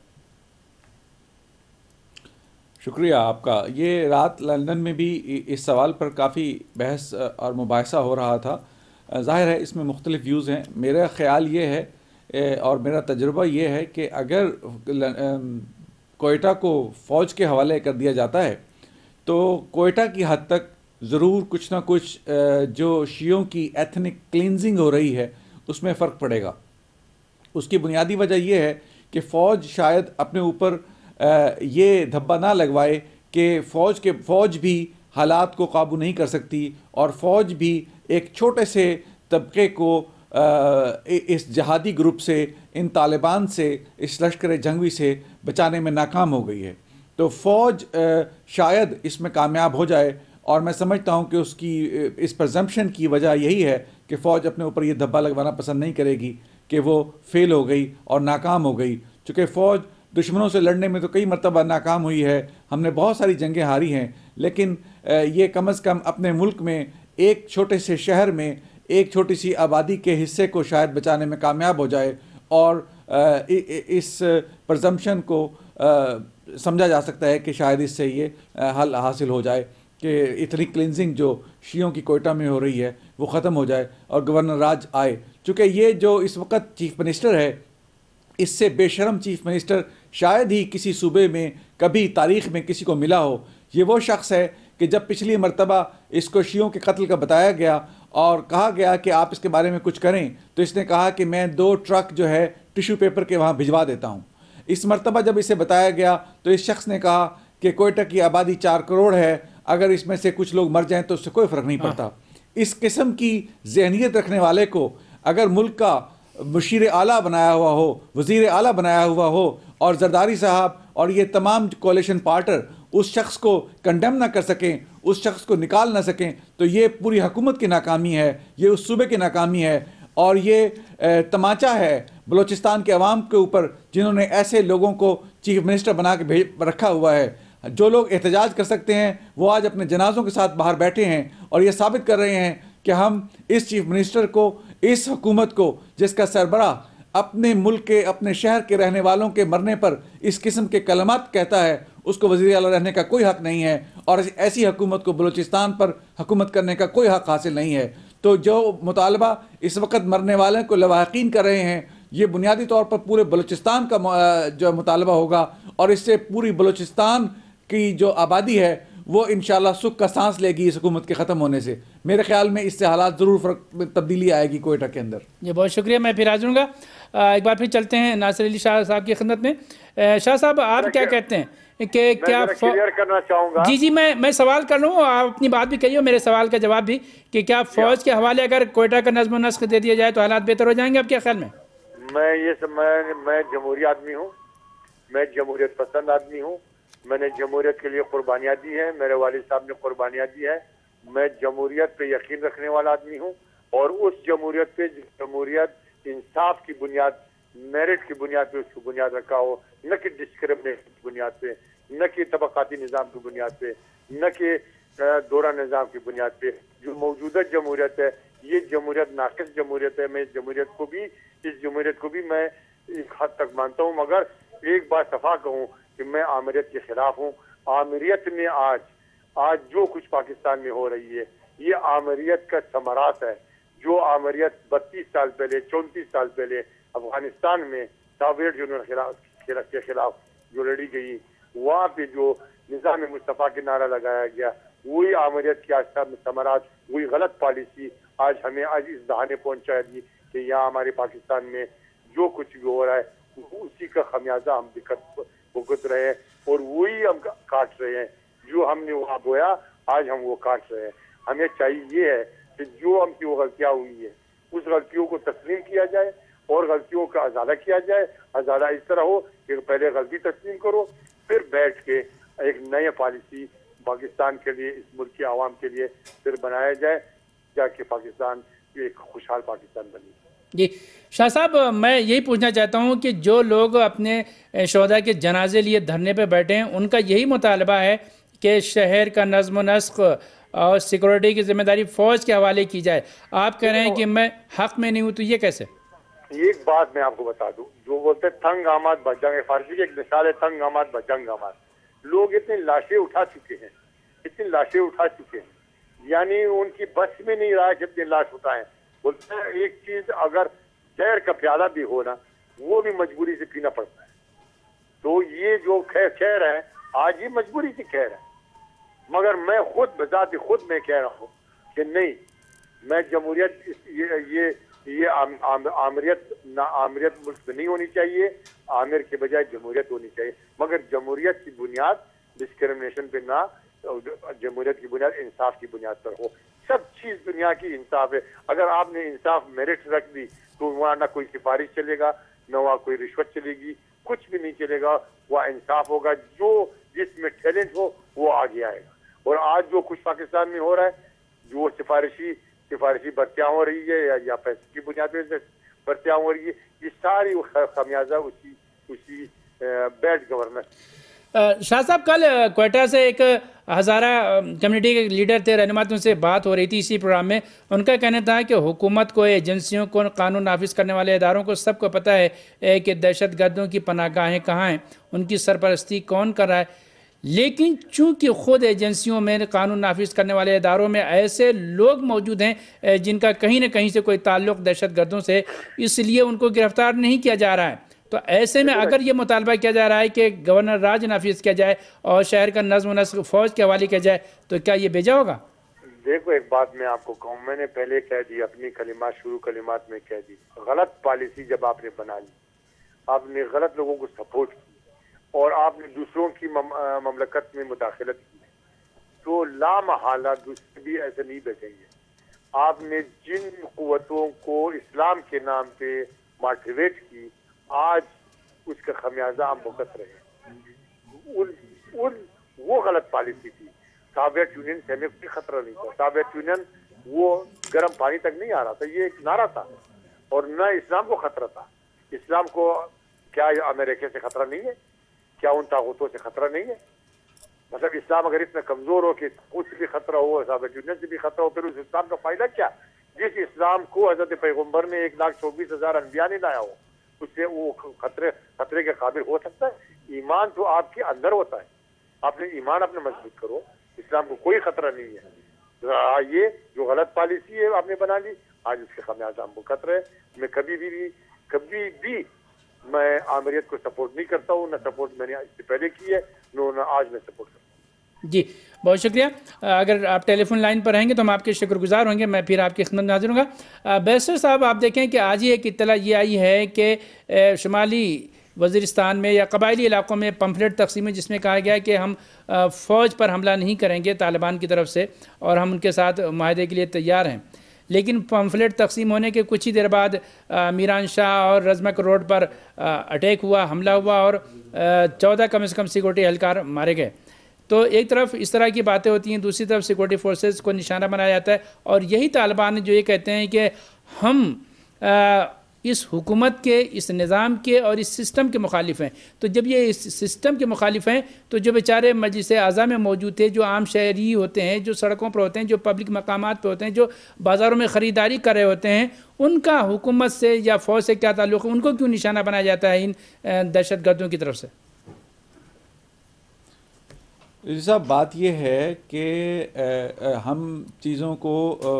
S3: شکریہ آپ کا۔ یہ رات لندن میں بھی اس سوال پر کافی بحث اور مباحثہ ہو رہا تھا۔ ظاہر ہے اس میں مختلف ویوز ہیں۔ میرا خیال یہ ہے اور میرا تجربہ یہ ہے کہ اگر کوئٹہ کو فوج کے حوالے کر دیا جاتا ہے تو کوئٹہ کی حد تک ضرور کچھ نہ کچھ جو شیعوں کی ایتھنک کلینزنگ ہو رہی ہے اس میں فرق پڑے گا۔ اس کی بنیادی وجہ یہ ہے کہ فوج شاید اپنے اوپر یہ دھبا نہ لگوائے کہ فوج بھی حالات کو قابو نہیں کر سکتی، اور فوج بھی ایک چھوٹے سے طبقے کو اس جہادی گروپ سے، ان طالبان سے، اس لشکر جنگوی سے بچانے میں ناکام ہو گئی ہے۔ تو فوج شاید اس میں کامیاب ہو جائے، اور میں سمجھتا ہوں کہ اس کی اس پرزمپشن کی وجہ یہی ہے کہ فوج اپنے اوپر یہ دھبا لگوانا پسند نہیں کرے گی کہ وہ فیل ہو گئی اور ناکام ہو گئی، چونکہ فوج دشمنوں سے لڑنے میں تو کئی مرتبہ ناکام ہوئی ہے، ہم نے بہت ساری جنگیں ہاری ہیں، لیکن یہ کم از کم اپنے ملک میں ایک چھوٹے سے شہر میں ایک چھوٹی سی آبادی کے حصے کو شاید بچانے میں کامیاب ہو جائے، اور اس پرزمپشن کو سمجھا جا سکتا ہے کہ شاید اس سے یہ حل حاصل ہو جائے کہ اتنی کلینزنگ جو شیعوں کی کوئٹہ میں ہو رہی ہے وہ ختم ہو جائے اور گورنر راج آئے۔ چونکہ یہ جو اس وقت چیف منسٹر ہے، اس سے بے شرم چیف منسٹر شاید ہی کسی صوبے میں کبھی تاریخ میں کسی کو ملا ہو۔ یہ وہ شخص ہے کہ جب پچھلی مرتبہ اس کو شیعوں کے قتل کا بتایا گیا اور کہا گیا کہ آپ اس کے بارے میں کچھ کریں، تو اس نے کہا کہ میں 2 ٹرک جو ہے टिश्यू पेपर के वहाँ भिजवा देता हूँ। इस मरतबा जब इसे बताया गया तो इस शख्स ने कहा कि कोयटा की आबादी 4 करोड़ है, अगर इसमें से कुछ लोग मर जाएं तो उससे कोई फ़र्क नहीं पड़ता। इस किस्म की जहनीत रखने वाले को अगर मुल्क का मुशीर आला बनाया हुआ हो, वज़ीर आला बनाया हुआ हो, और जरदारी साहब और ये तमाम कोalition पार्टनर उस शख्स को कंडेम ना कर सकें, उस शख्स को निकाल ना सकें, तो ये पूरी हुकूमत की नाकामी है, ये उस सूबे की नाकामी है, और ये तमाचा है बलूचिस्तान के अवाम के ऊपर जिन्होंने ऐसे लोगों को चीफ मिनिस्टर बना के रखा हुआ है। जो लोग एहतजाज कर सकते हैं वो आज अपने जनाजों के साथ बाहर बैठे हैं और ये साबित कर रहे हैं कि हम इस चीफ मिनिस्टर को, इस हुकूमत को जिसका सरबरा अपने मुल्क के, अपने शहर के रहने वालों के मरने पर इस किस्म के कलमात कहता है, उसको वज़ीर आला रहने का कोई हक़ नहीं है, और ऐसी हुकूमत को बलूचिस्तान पर हुकूमत करने का कोई हक़ हासिल नहीं है। तो जो मुतालबा इस वक्त मरने वाले को लवाहकीन कर रहे हैं, ये बुनियादी तौर पर पूरे बलूचिस्तान का जो मुतालबा होगा, और इससे पूरी बलूचिस्तान की जो आबादी है वो इंशाल्लाह सुख का सांस लेगी इस हुकूमत के ख़त्म होने से। मेरे ख्याल में इससे हालात ज़रूर तब्दीली आएगी कोयटा के अंदर।
S1: जी बहुत शुक्रिया, मैं फिर हाजिर हूँगा। एक बार फिर चलते हैं नासिर अली शाह साहब की खिदमत में। शाह साहब, आप क्या कहते हैं कि क्या
S5: क्लियर करना चाहूँगा?
S1: जी मैं सवाल कर लूँ, आप अपनी बात भी कहिए, मेरे सवाल का जवाब भी, कि क्या फ़ौज के हवाले अगर कोयटा का नज़्म व नस्ख दे दिया जाए तो हालात बेहतर हो जाएंगे आपके ख्याल में?
S5: मैं जमहूरी आदमी हूँ, मैं जमहूरियत पसंद आदमी हूँ, मैंने जमहूरियत के लिए कुर्बानियाँ दी हैं, मेरे वालिद साहब ने कुर्बानियाँ दी है। मैं जमहूरियत पे यकीन रखने वाला आदमी हूँ, और उस जमहूरियत पे जमहूरियत इंसाफ की बुनियाद, मेरिट की बुनियाद पे उसकी बुनियाद रखा हो, न कि डिस्क्रिमिनेशन की बुनियाद पे, न कि तबकाती निज़ाम की बुनियाद पे, न कि दोहरा निज़ाम की बुनियाद पे। जो मौजूदा जमहूरियत है ये जमहूरियत नाक़िस जमहूरियत है। मैं इस जमहूरियत को भी मैं एक हद तक मानता हूँ, मगर एक बात सफा कहूँ कि मैं आमिरियत के खिलाफ हूँ। आमिरियत में आज जो कुछ पाकिस्तान में हो रही है ये आमिरियत का समरात है। जो आमिरियत 32 साल पहले, 34 साल पहले अफगानिस्तान में सोवियत यूनियन के खिलाफ जो लड़ी गई, वहाँ पे जो निज़ाम मुस्तफ़ा के नारा लगाया गया, वही आमिरियत की आज समरात, वही गलत पॉलिसी आज हमें इस दहाने पहुँचा दी कि यहाँ हमारे पाकिस्तान में जो कुछ भी हो रहा है उसी का खमियाजा हम भुगत रहे हैं, और वही हम काट रहे हैं। जो हमने वहाँ बोया आज हम वो काट रहे हैं। हमें चाहिए ये है कि जो हमसे वो गलतियाँ हुई है उस गलतियों को तस्लीम किया जाए और गलतियों का अजाला किया जाए। अजाला इस तरह हो कि पहले गलती तस्लीम करो, फिर बैठ के एक नई पॉलिसी पाकिस्तान के लिए, इस मुल्क की आवाम के लिए फिर बनाया जाए, जाके पाकिस्तान एक खुशहाल पाकिस्तान बने।
S1: जी शाह साहब, मैं यही पूछना चाहता हूँ कि जो लोग अपने शोहदा के जनाजे लिए धरने पे बैठे हैं उनका यही मुतालबा है कि शहर का नज़्म व नस्ख और सिक्योरिटी की जिम्मेदारी फ़ौज के हवाले की जाए। आप कह रहे हैं कि मैं हक़ में नहीं हूँ, तो ये कैसे?
S5: एक बात मैं आपको बता दूं, जो बोलते हैं तंग आमाद बजंग, फारसी की एक मिसाल है तंग आमाद बजंग आमाद। लोग इतनी लाशें उठा चुके हैं, यानी उनकी बस में नहीं रहा कितनी लाश उठाएं। बोलते हैं एक चीज अगर जहर का प्याला भी हो ना, वो भी मजबूरी से पीना पड़ता है। तो ये जो खैर है आज ये मजबूरी से खैर है, मगर मैं खुद मैं कह रहा हूँ कि नहीं, मैं जमहूरियत ये आमिरियत मुल्क में नहीं होनी चाहिए, आमिर के बजाय जमहूरियत होनी चाहिए। मगर जमहूरियत की बुनियाद डिस्क्रिमिनेशन पे ना, जमहूरियत की बुनियाद इंसाफ की बुनियाद पर हो। सब चीज दुनिया की इंसाफ है। अगर आपने इंसाफ मेरिट रख दी तो वहाँ ना कोई सिफारिश चलेगा, न वहाँ कोई रिश्वत चलेगी, कुछ भी नहीं चलेगा। वहाँ इंसाफ होगा, जो जिसमें टैलेंट हो वो आगे आएगा। और आज जो कुछ पाकिस्तान में हो रहा है, जो सिफारिशी भर्तियाँ हो रही है या पैसे की बुनियाद पर भर्तियाँ हो रही है, ये सारी खमियाजा उसी बैड गवर्नेंस।
S1: शाह साहब, कल क्वेटा से एक हज़ारा कम्युनिटी के लीडर थे, रहनुमा, उनसे बात हो रही थी इसी प्रोग्राम में। उनका कहना था कि हुकूमत को, एजेंसियों को, कानून नाफिज करने वाले इदारों को सबको पता है कि दहशत गर्दों की पनाहगाहें कहाँ हैं, उनकी सरपरस्ती कौन कर रहा है। लेकिन चूंकि खुद एजेंसियों में, कानून नाफिज करने वाले इदारों में ऐसे लोग मौजूद हैं जिनका कहीं ना कहीं से कोई ताल्लुक़ दहशत गर्दों से, इसलिए उनको गिरफ्तार नहीं किया जा रहा है। तो ऐसे में अगर ये मुतालबा किया जा रहा है कि गवर्नर राज नाफिज किया जाए और शहर का नज़्म व नस्ख फौज के हवाले किया जाए, तो क्या ये बेजा होगा?
S5: देखो, एक बात मैं आपको कहूँ, मैंने पहले कह दी, अपनी शुरू कलिमात में कह दी, गलत पॉलिसी जब आपने बना ली آپ نے غلط لوگوں کو سپورٹ کی اور آپ نے دوسروں کی مملکت میں مداخلت کی تو لامحالہ دوسرے بھی ایسے نہیں بیٹھیں گے. آپ نے جن قوتوں کو اسلام کے نام پہ موٹیویٹ کی آج اس کا خمیازہ ہم بھگت رہے ہیں. وہ غلط پالیسی تھی. سوویت یونین سے ہمیں کوئی خطرہ نہیں تھا. سوویت یونین وہ گرم پانی تک نہیں آ رہا تھا. یہ ایک نعرہ تھا اور نہ اسلام کو خطرہ تھا. اسلام کو کیا امریکہ سے خطرہ نہیں ہے؟ کیا ان طاقتوں سے خطرہ نہیں ہے؟ مطلب اسلام اگر اتنا کمزور ہو کہ اس سے بھی خطرہ ہو سوویت یونین سے بھی خطرہ ہو پھر اس اسلام کا فائدہ کیا؟ جس اسلام کو حضرت پیغمبر نے 1,24,000 انبیاء نے لایا ہو اس سے وہ خطرے کے قابل ہو سکتا ہے؟ ایمان تو آپ کے اندر ہوتا ہے. آپ نے ایمان اپنا مضبوط کرو. اسلام کو کوئی خطرہ نہیں ہے. یہ جو غلط پالیسی ہے آپ نے بنا لی آج اس کے خمیازہ ہم کو خطرہ ہے. میں کبھی بھی میں آمریت کو سپورٹ نہیں کرتا ہوں. نہ سپورٹ میں نے اس سے پہلے کی ہے نہ آج میں سپورٹ کرتا ہوں.
S1: جی بہت شکریہ. اگر آپ ٹیلی فون لائن پر رہیں گے تو ہم آپ کے شکر گزار ہوں گے. میں پھر آپ کی خدمت میں حاضر ہوں گا. بیرسٹر صاحب آپ دیکھیں کہ آج ہی ایک اطلاع یہ آئی ہے کہ شمالی وزیرستان میں یا قبائلی علاقوں میں پمفلٹ تقسیم ہے جس میں کہا گیا ہے کہ ہم فوج پر حملہ نہیں کریں گے طالبان کی طرف سے اور ہم ان کے ساتھ معاہدے کے لیے تیار ہیں. لیکن پمفلٹ تقسیم ہونے کے کچھ ہی دیر بعد میران شاہ اور رزمک روڈ پر اٹیک ہوا، حملہ ہوا اور 14 کم از کم سیکورٹی اہلکار مارے گئے. تو ایک طرف اس طرح کی باتیں ہوتی ہیں، دوسری طرف سیکورٹی فورسز کو نشانہ بنایا جاتا ہے اور یہی طالبان جو یہ کہتے ہیں کہ ہم اس حکومت کے، اس نظام کے اور اس سسٹم کے مخالف ہیں. تو جب یہ اس سسٹم کے مخالف ہیں تو جو بیچارے مجلس اعضاء میں موجود تھے، جو عام شہری ہوتے ہیں، جو سڑکوں پر ہوتے ہیں، جو پبلک مقامات پہ ہوتے ہیں، جو بازاروں میں خریداری کر رہے ہوتے ہیں، ان کا حکومت سے یا فوج سے کیا تعلق ہے؟ ان کو کیوں نشانہ بنایا جاتا ہے ان دہشت گردوں کی طرف سے؟
S3: صاحب بات یہ ہے کہ ہم چیزوں کو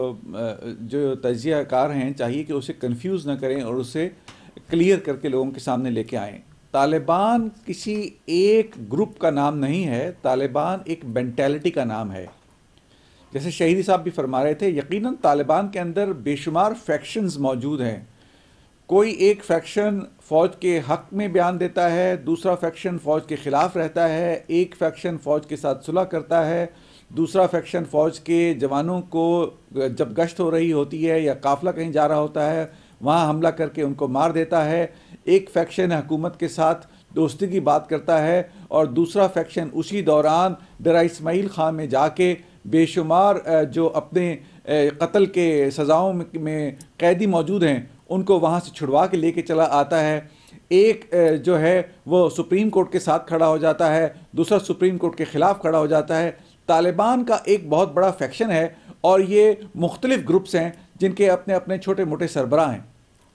S3: جو تجزیہ کار ہیں چاہیے کہ اسے کنفیوز نہ کریں اور اسے کلیئر کر کے لوگوں کے سامنے لے کے آئیں. طالبان کسی ایک گروپ کا نام نہیں ہے، طالبان ایک مینٹیلٹی کا نام ہے. جیسے شہیدی صاحب بھی فرما رہے تھے، یقیناً طالبان کے اندر بے شمار فیکشنز موجود ہیں. کوئی ایک فیکشن فوج کے حق میں بیان دیتا ہے، دوسرا فیکشن فوج کے خلاف رہتا ہے، ایک فیکشن فوج کے ساتھ صلح کرتا ہے، دوسرا فیکشن فوج کے جوانوں کو جب گشت ہو رہی ہوتی ہے یا قافلہ کہیں جا رہا ہوتا ہے وہاں حملہ کر کے ان کو مار دیتا ہے. ایک فیکشن حکومت کے ساتھ دوستی کی بات کرتا ہے اور دوسرا فیکشن اسی دوران ڈیرہ اسماعیل خان میں جا کے بے شمار جو اپنے قتل کے سزاؤں میں قیدی موجود ہیں ان کو وہاں سے چھڑوا کے لے کے چلا آتا ہے. ایک جو ہے وہ سپریم کورٹ کے ساتھ کھڑا ہو جاتا ہے، دوسرا سپریم کورٹ کے خلاف کھڑا ہو جاتا ہے. طالبان کا ایک بہت بڑا فیکشن ہے اور یہ مختلف گروپس ہیں جن کے اپنے اپنے چھوٹے موٹے سربراہ ہیں.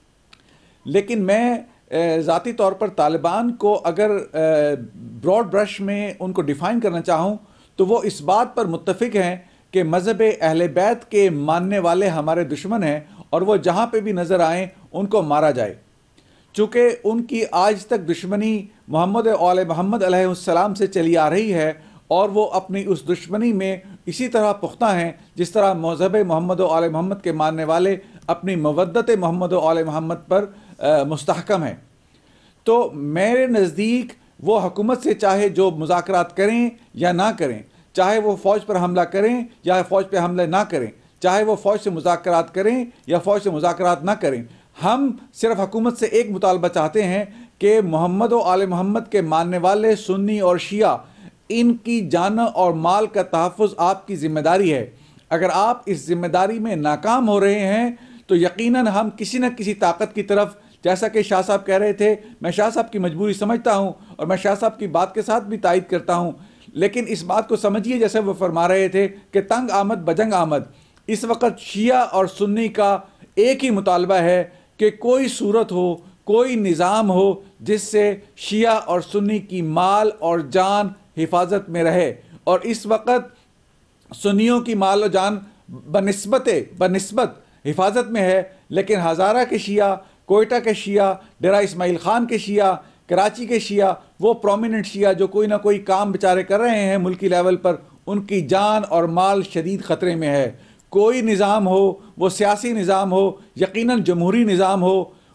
S3: لیکن میں ذاتی طور پر طالبان کو اگر براڈ برش میں ان کو ڈیفائن کرنا چاہوں تو وہ اس بات پر متفق ہیں کہ مذہب اہل بیت کے ماننے والے ہمارے دشمن ہیں اور وہ جہاں پہ بھی نظر آئیں ان کو مارا جائے. چونکہ ان کی آج تک دشمنی محمد آل محمد علیہ السلام سے چلی آ رہی ہے اور وہ اپنی اس دشمنی میں اسی طرح پختہ ہیں جس طرح مذہب محمد و آل محمد کے ماننے والے اپنی مودت محمد و آل محمد پر مستحکم ہیں. تو میرے نزدیک وہ حکومت سے چاہے جو مذاکرات کریں یا نہ کریں، چاہے وہ فوج پر حملہ کریں یا فوج پہ حملہ نہ کریں، چاہے وہ فوج سے مذاکرات کریں یا فوج سے مذاکرات نہ کریں، ہم صرف حکومت سے ایک مطالبہ چاہتے ہیں کہ محمد و آل محمد کے ماننے والے سنی اور شیعہ ان کی جان اور مال کا تحفظ آپ کی ذمہ داری ہے. اگر آپ اس ذمہ داری میں ناکام ہو رہے ہیں تو یقیناً ہم کسی نہ کسی طاقت کی طرف، جیسا کہ شاہ صاحب کہہ رہے تھے، میں شاہ صاحب کی مجبوری سمجھتا ہوں اور میں شاہ صاحب کی بات کے ساتھ بھی تائید کرتا ہوں، لیکن اس بات کو سمجھیے جیسے وہ فرما رہے تھے کہ تنگ آمد بجنگ آمد. اس وقت شیعہ اور سنی کا ایک ہی مطالبہ ہے کہ کوئی صورت ہو، کوئی نظام ہو جس سے شیعہ اور سنی کی مال اور جان حفاظت میں رہے. اور اس وقت سنیوں کی مال و جان بنسبت حفاظت میں ہے، لیکن ہزارہ کے شیعہ، کوئٹہ کے شیعہ، ڈیرہ اسماعیل خان کے شیعہ، کراچی کے شیعہ، وہ پرومیننٹ شیعہ جو کوئی نہ کوئی کام بیچارے کر رہے ہیں ملکی لیول پر، ان کی جان اور مال شدید خطرے میں ہے. کوئی نظام ہو، وہ سیاسی نظام ہو، یقیناً جمہوری نظام ہو،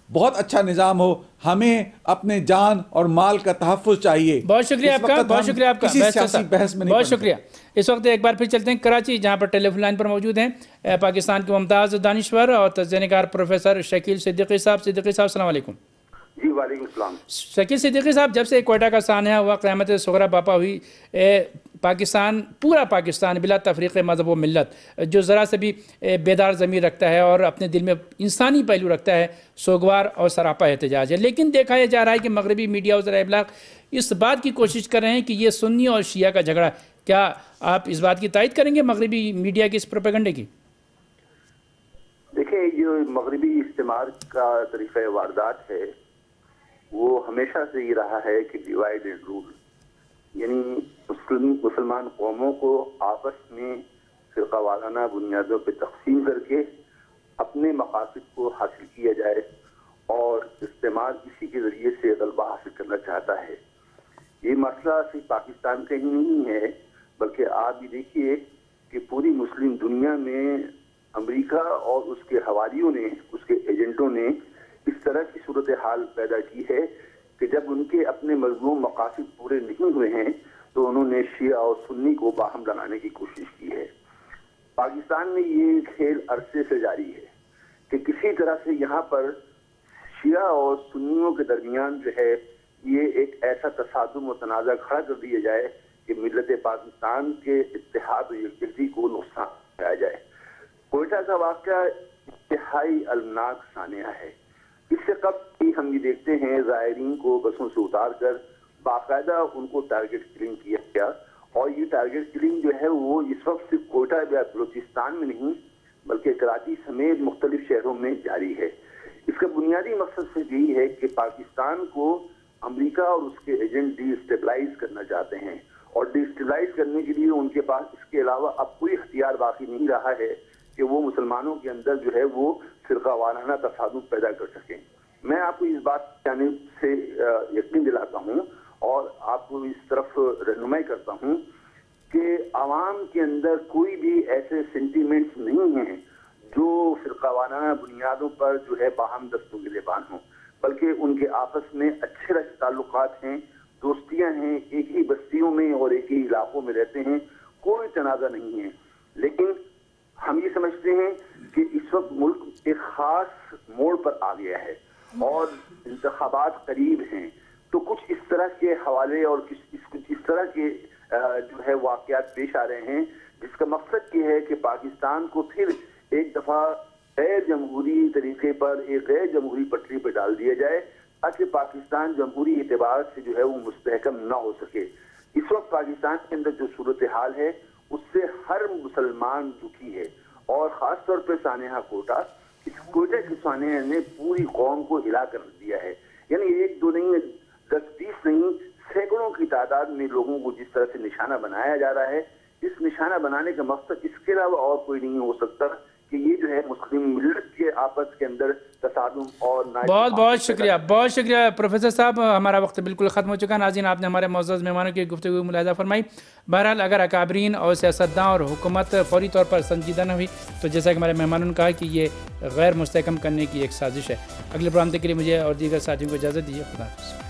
S3: بہت اچھا نظام ہو. ہمیں اپنے جان اور مال کا تحفظ چاہیے.
S1: بہت شکریہ آپ کا، بہت شکریہ آپ کا.
S3: کسی سیاسی بحث میں نہیں
S1: بہت شکریہ. اس وقت ایک بار پھر چلتے ہیں کراچی، جہاں پر ٹیلی فون لائن پر موجود ہیں پاکستان کے ممتاز دانشور اور تجزیہ نگار پروفیسر شکیل صدیقی صاحب. صدیقی صاحب السلام علیکم.
S4: جی وعلیکم السلام.
S1: شکیل صدیقی صاحب، جب سے کوئٹہ کا سانحہ ہوا، قیامت صغریٰ برپا ہوئی، پاکستان، پورا پاکستان بلا تفریق مذہب و ملت جو ذرا سے بھی بیدار ضمیر رکھتا ہے اور اپنے دل میں انسانی پہلو رکھتا ہے، سوگوار اور سراپا احتجاج ہے. لیکن دیکھا جا رہا ہے کہ مغربی میڈیا اور ذرائع ابلاغ اس بات کی کوشش کر رہے ہیں کہ یہ سنی اور شیعہ کا جھگڑا. کیا آپ اس بات کی تائید کریں گے مغربی میڈیا کے اس پروپیگنڈے کی؟
S4: دیکھیں، یہ مغربی استعمار کا طریقہ واردات ہے، وہ ہمیشہ سے یہ رہا ہے کہ ڈیوائڈ اینڈ رول، یعنی مسلمان قوموں کو آپس میں فرقہ وارانہ بنیادوں پہ تقسیم کر کے اپنے مقاصد کو حاصل کیا جائے، اور استعمار اسی کے ذریعے سے غلبہ حاصل کرنا چاہتا ہے. یہ مسئلہ صرف پاکستان کا ہی نہیں ہے، بلکہ آپ بھی دیکھیے کہ پوری مسلم دنیا میں امریکہ اور اس کے حواریوں نے، اس کے ایجنٹوں نے اس طرح کی صورتحال پیدا کی ہے کہ جب ان کے اپنے مظلوم مقاصد پورے نہیں ہوئے ہیں تو انہوں نے شیعہ اور سنی کو باہم لگانے کی کوشش کی ہے. پاکستان میں یہ کھیل عرصے سے جاری ہے کہ کسی طرح سے یہاں پر شیعہ اور سنیوں کے درمیان جو ہے یہ ایک ایسا تصادم و تنازع کھڑا کر دیا جائے کہ ملت پاکستان کے اتحاد و یکجہتی کو نقصان پہنچایا جائے. کوئٹہ کا واقعہ انتہائی المناک سانحہ ہے. اس سے قبل بھی ہم یہ دیکھتے ہیں زائرین کو بسوں سے اتار کر باقاعدہ ان کو ٹارگٹ کلنگ کیا گیا، اور یہ ٹارگٹ کلنگ جو ہے وہ اس وقت صرف کوئٹہ یا بلوچستان میں نہیں بلکہ کراچی سمیت مختلف شہروں میں جاری ہے. اس کا بنیادی مقصد صرف یہی ہے کہ پاکستان کو امریکہ اور اس کے ایجنٹ ڈی اسٹیبلائز کرنا چاہتے ہیں، اور ڈی اسٹیبلائز کرنے کے لیے ان کے پاس اس کے علاوہ اب کوئی ہتھیار باقی نہیں رہا ہے کہ وہ مسلمانوں کے اندر جو ہے وہ فرقہ وارانہ تصادم پیدا کر سکیں. میں آپ کو اس بات کی جانب سے یقین دلاتا ہوں اور آپ کو اس طرف رہنمائی کرتا ہوں کہ عوام کے اندر کوئی بھی ایسے سینٹیمنٹس نہیں ہیں جو فرقہ وارانہ بنیادوں پر جو ہے باہم دست و گریبان ہوں، بلکہ ان کے آپس میں اچھے تعلقات ہیں، دوستیاں ہیں، ایک ہی بستیوں میں اور ایک ہی علاقوں میں رہتے ہیں، کوئی تنازع نہیں ہے. لیکن ہم یہ سمجھتے ہیں کہ اس وقت ملک ایک خاص موڑ پر آ گیا ہے اور انتخابات قریب ہیں، تو کچھ اس طرح کے حوالے اور اس طرح کے جو ہے واقعات پیش آ رہے ہیں جس کا مقصد یہ ہے کہ پاکستان کو پھر ایک دفعہ غیر جمہوری طریقے پر، ایک غیر جمہوری پٹری پہ ڈال دیا جائے تاکہ پاکستان جمہوری اعتبار سے جو ہے وہ مستحکم نہ ہو سکے. اس وقت پاکستان کے اندر جو صورتحال ہے اس سے ہر مسلمان دکھی ہے، اور خاص طور پہ سانحہ کوئٹہ، اس کوئٹہ کے سانحہ نے پوری قوم کو ہلا کر دیا ہے. یعنی ایک دو نہیں، 10-20 نہیں، سینکڑوں کی تعداد میں لوگوں کو جس طرح سے نشانہ بنایا جا رہا ہے، اس نشانہ بنانے کا مقصد اس کے علاوہ اور کوئی نہیں ہو سکتا کہ یہ جو ہے مسلم ملت کے آپس کے اندر تصادم اور
S1: بہت بہت شکریہ، بہت شکریہ پروفیسر صاحب. ہمارا وقت بالکل ختم ہو چکا. ناظرین، آپ نے ہمارے معزز مہمانوں کی گفتگو ملاحظہ فرمائی. بہرحال اگر اکابرین اور سیاستداں اور حکومت فوری طور پر سنجیدہ نہ ہوئی تو جیسا کہ ہمارے مہمانوں نے کہا کہ یہ غیر مستحکم کرنے کی ایک سازش ہے. اگلے پروگرام کے لیے مجھے اور دیگر ساتھیوں کو اجازت دیجیے. خدا حافظ.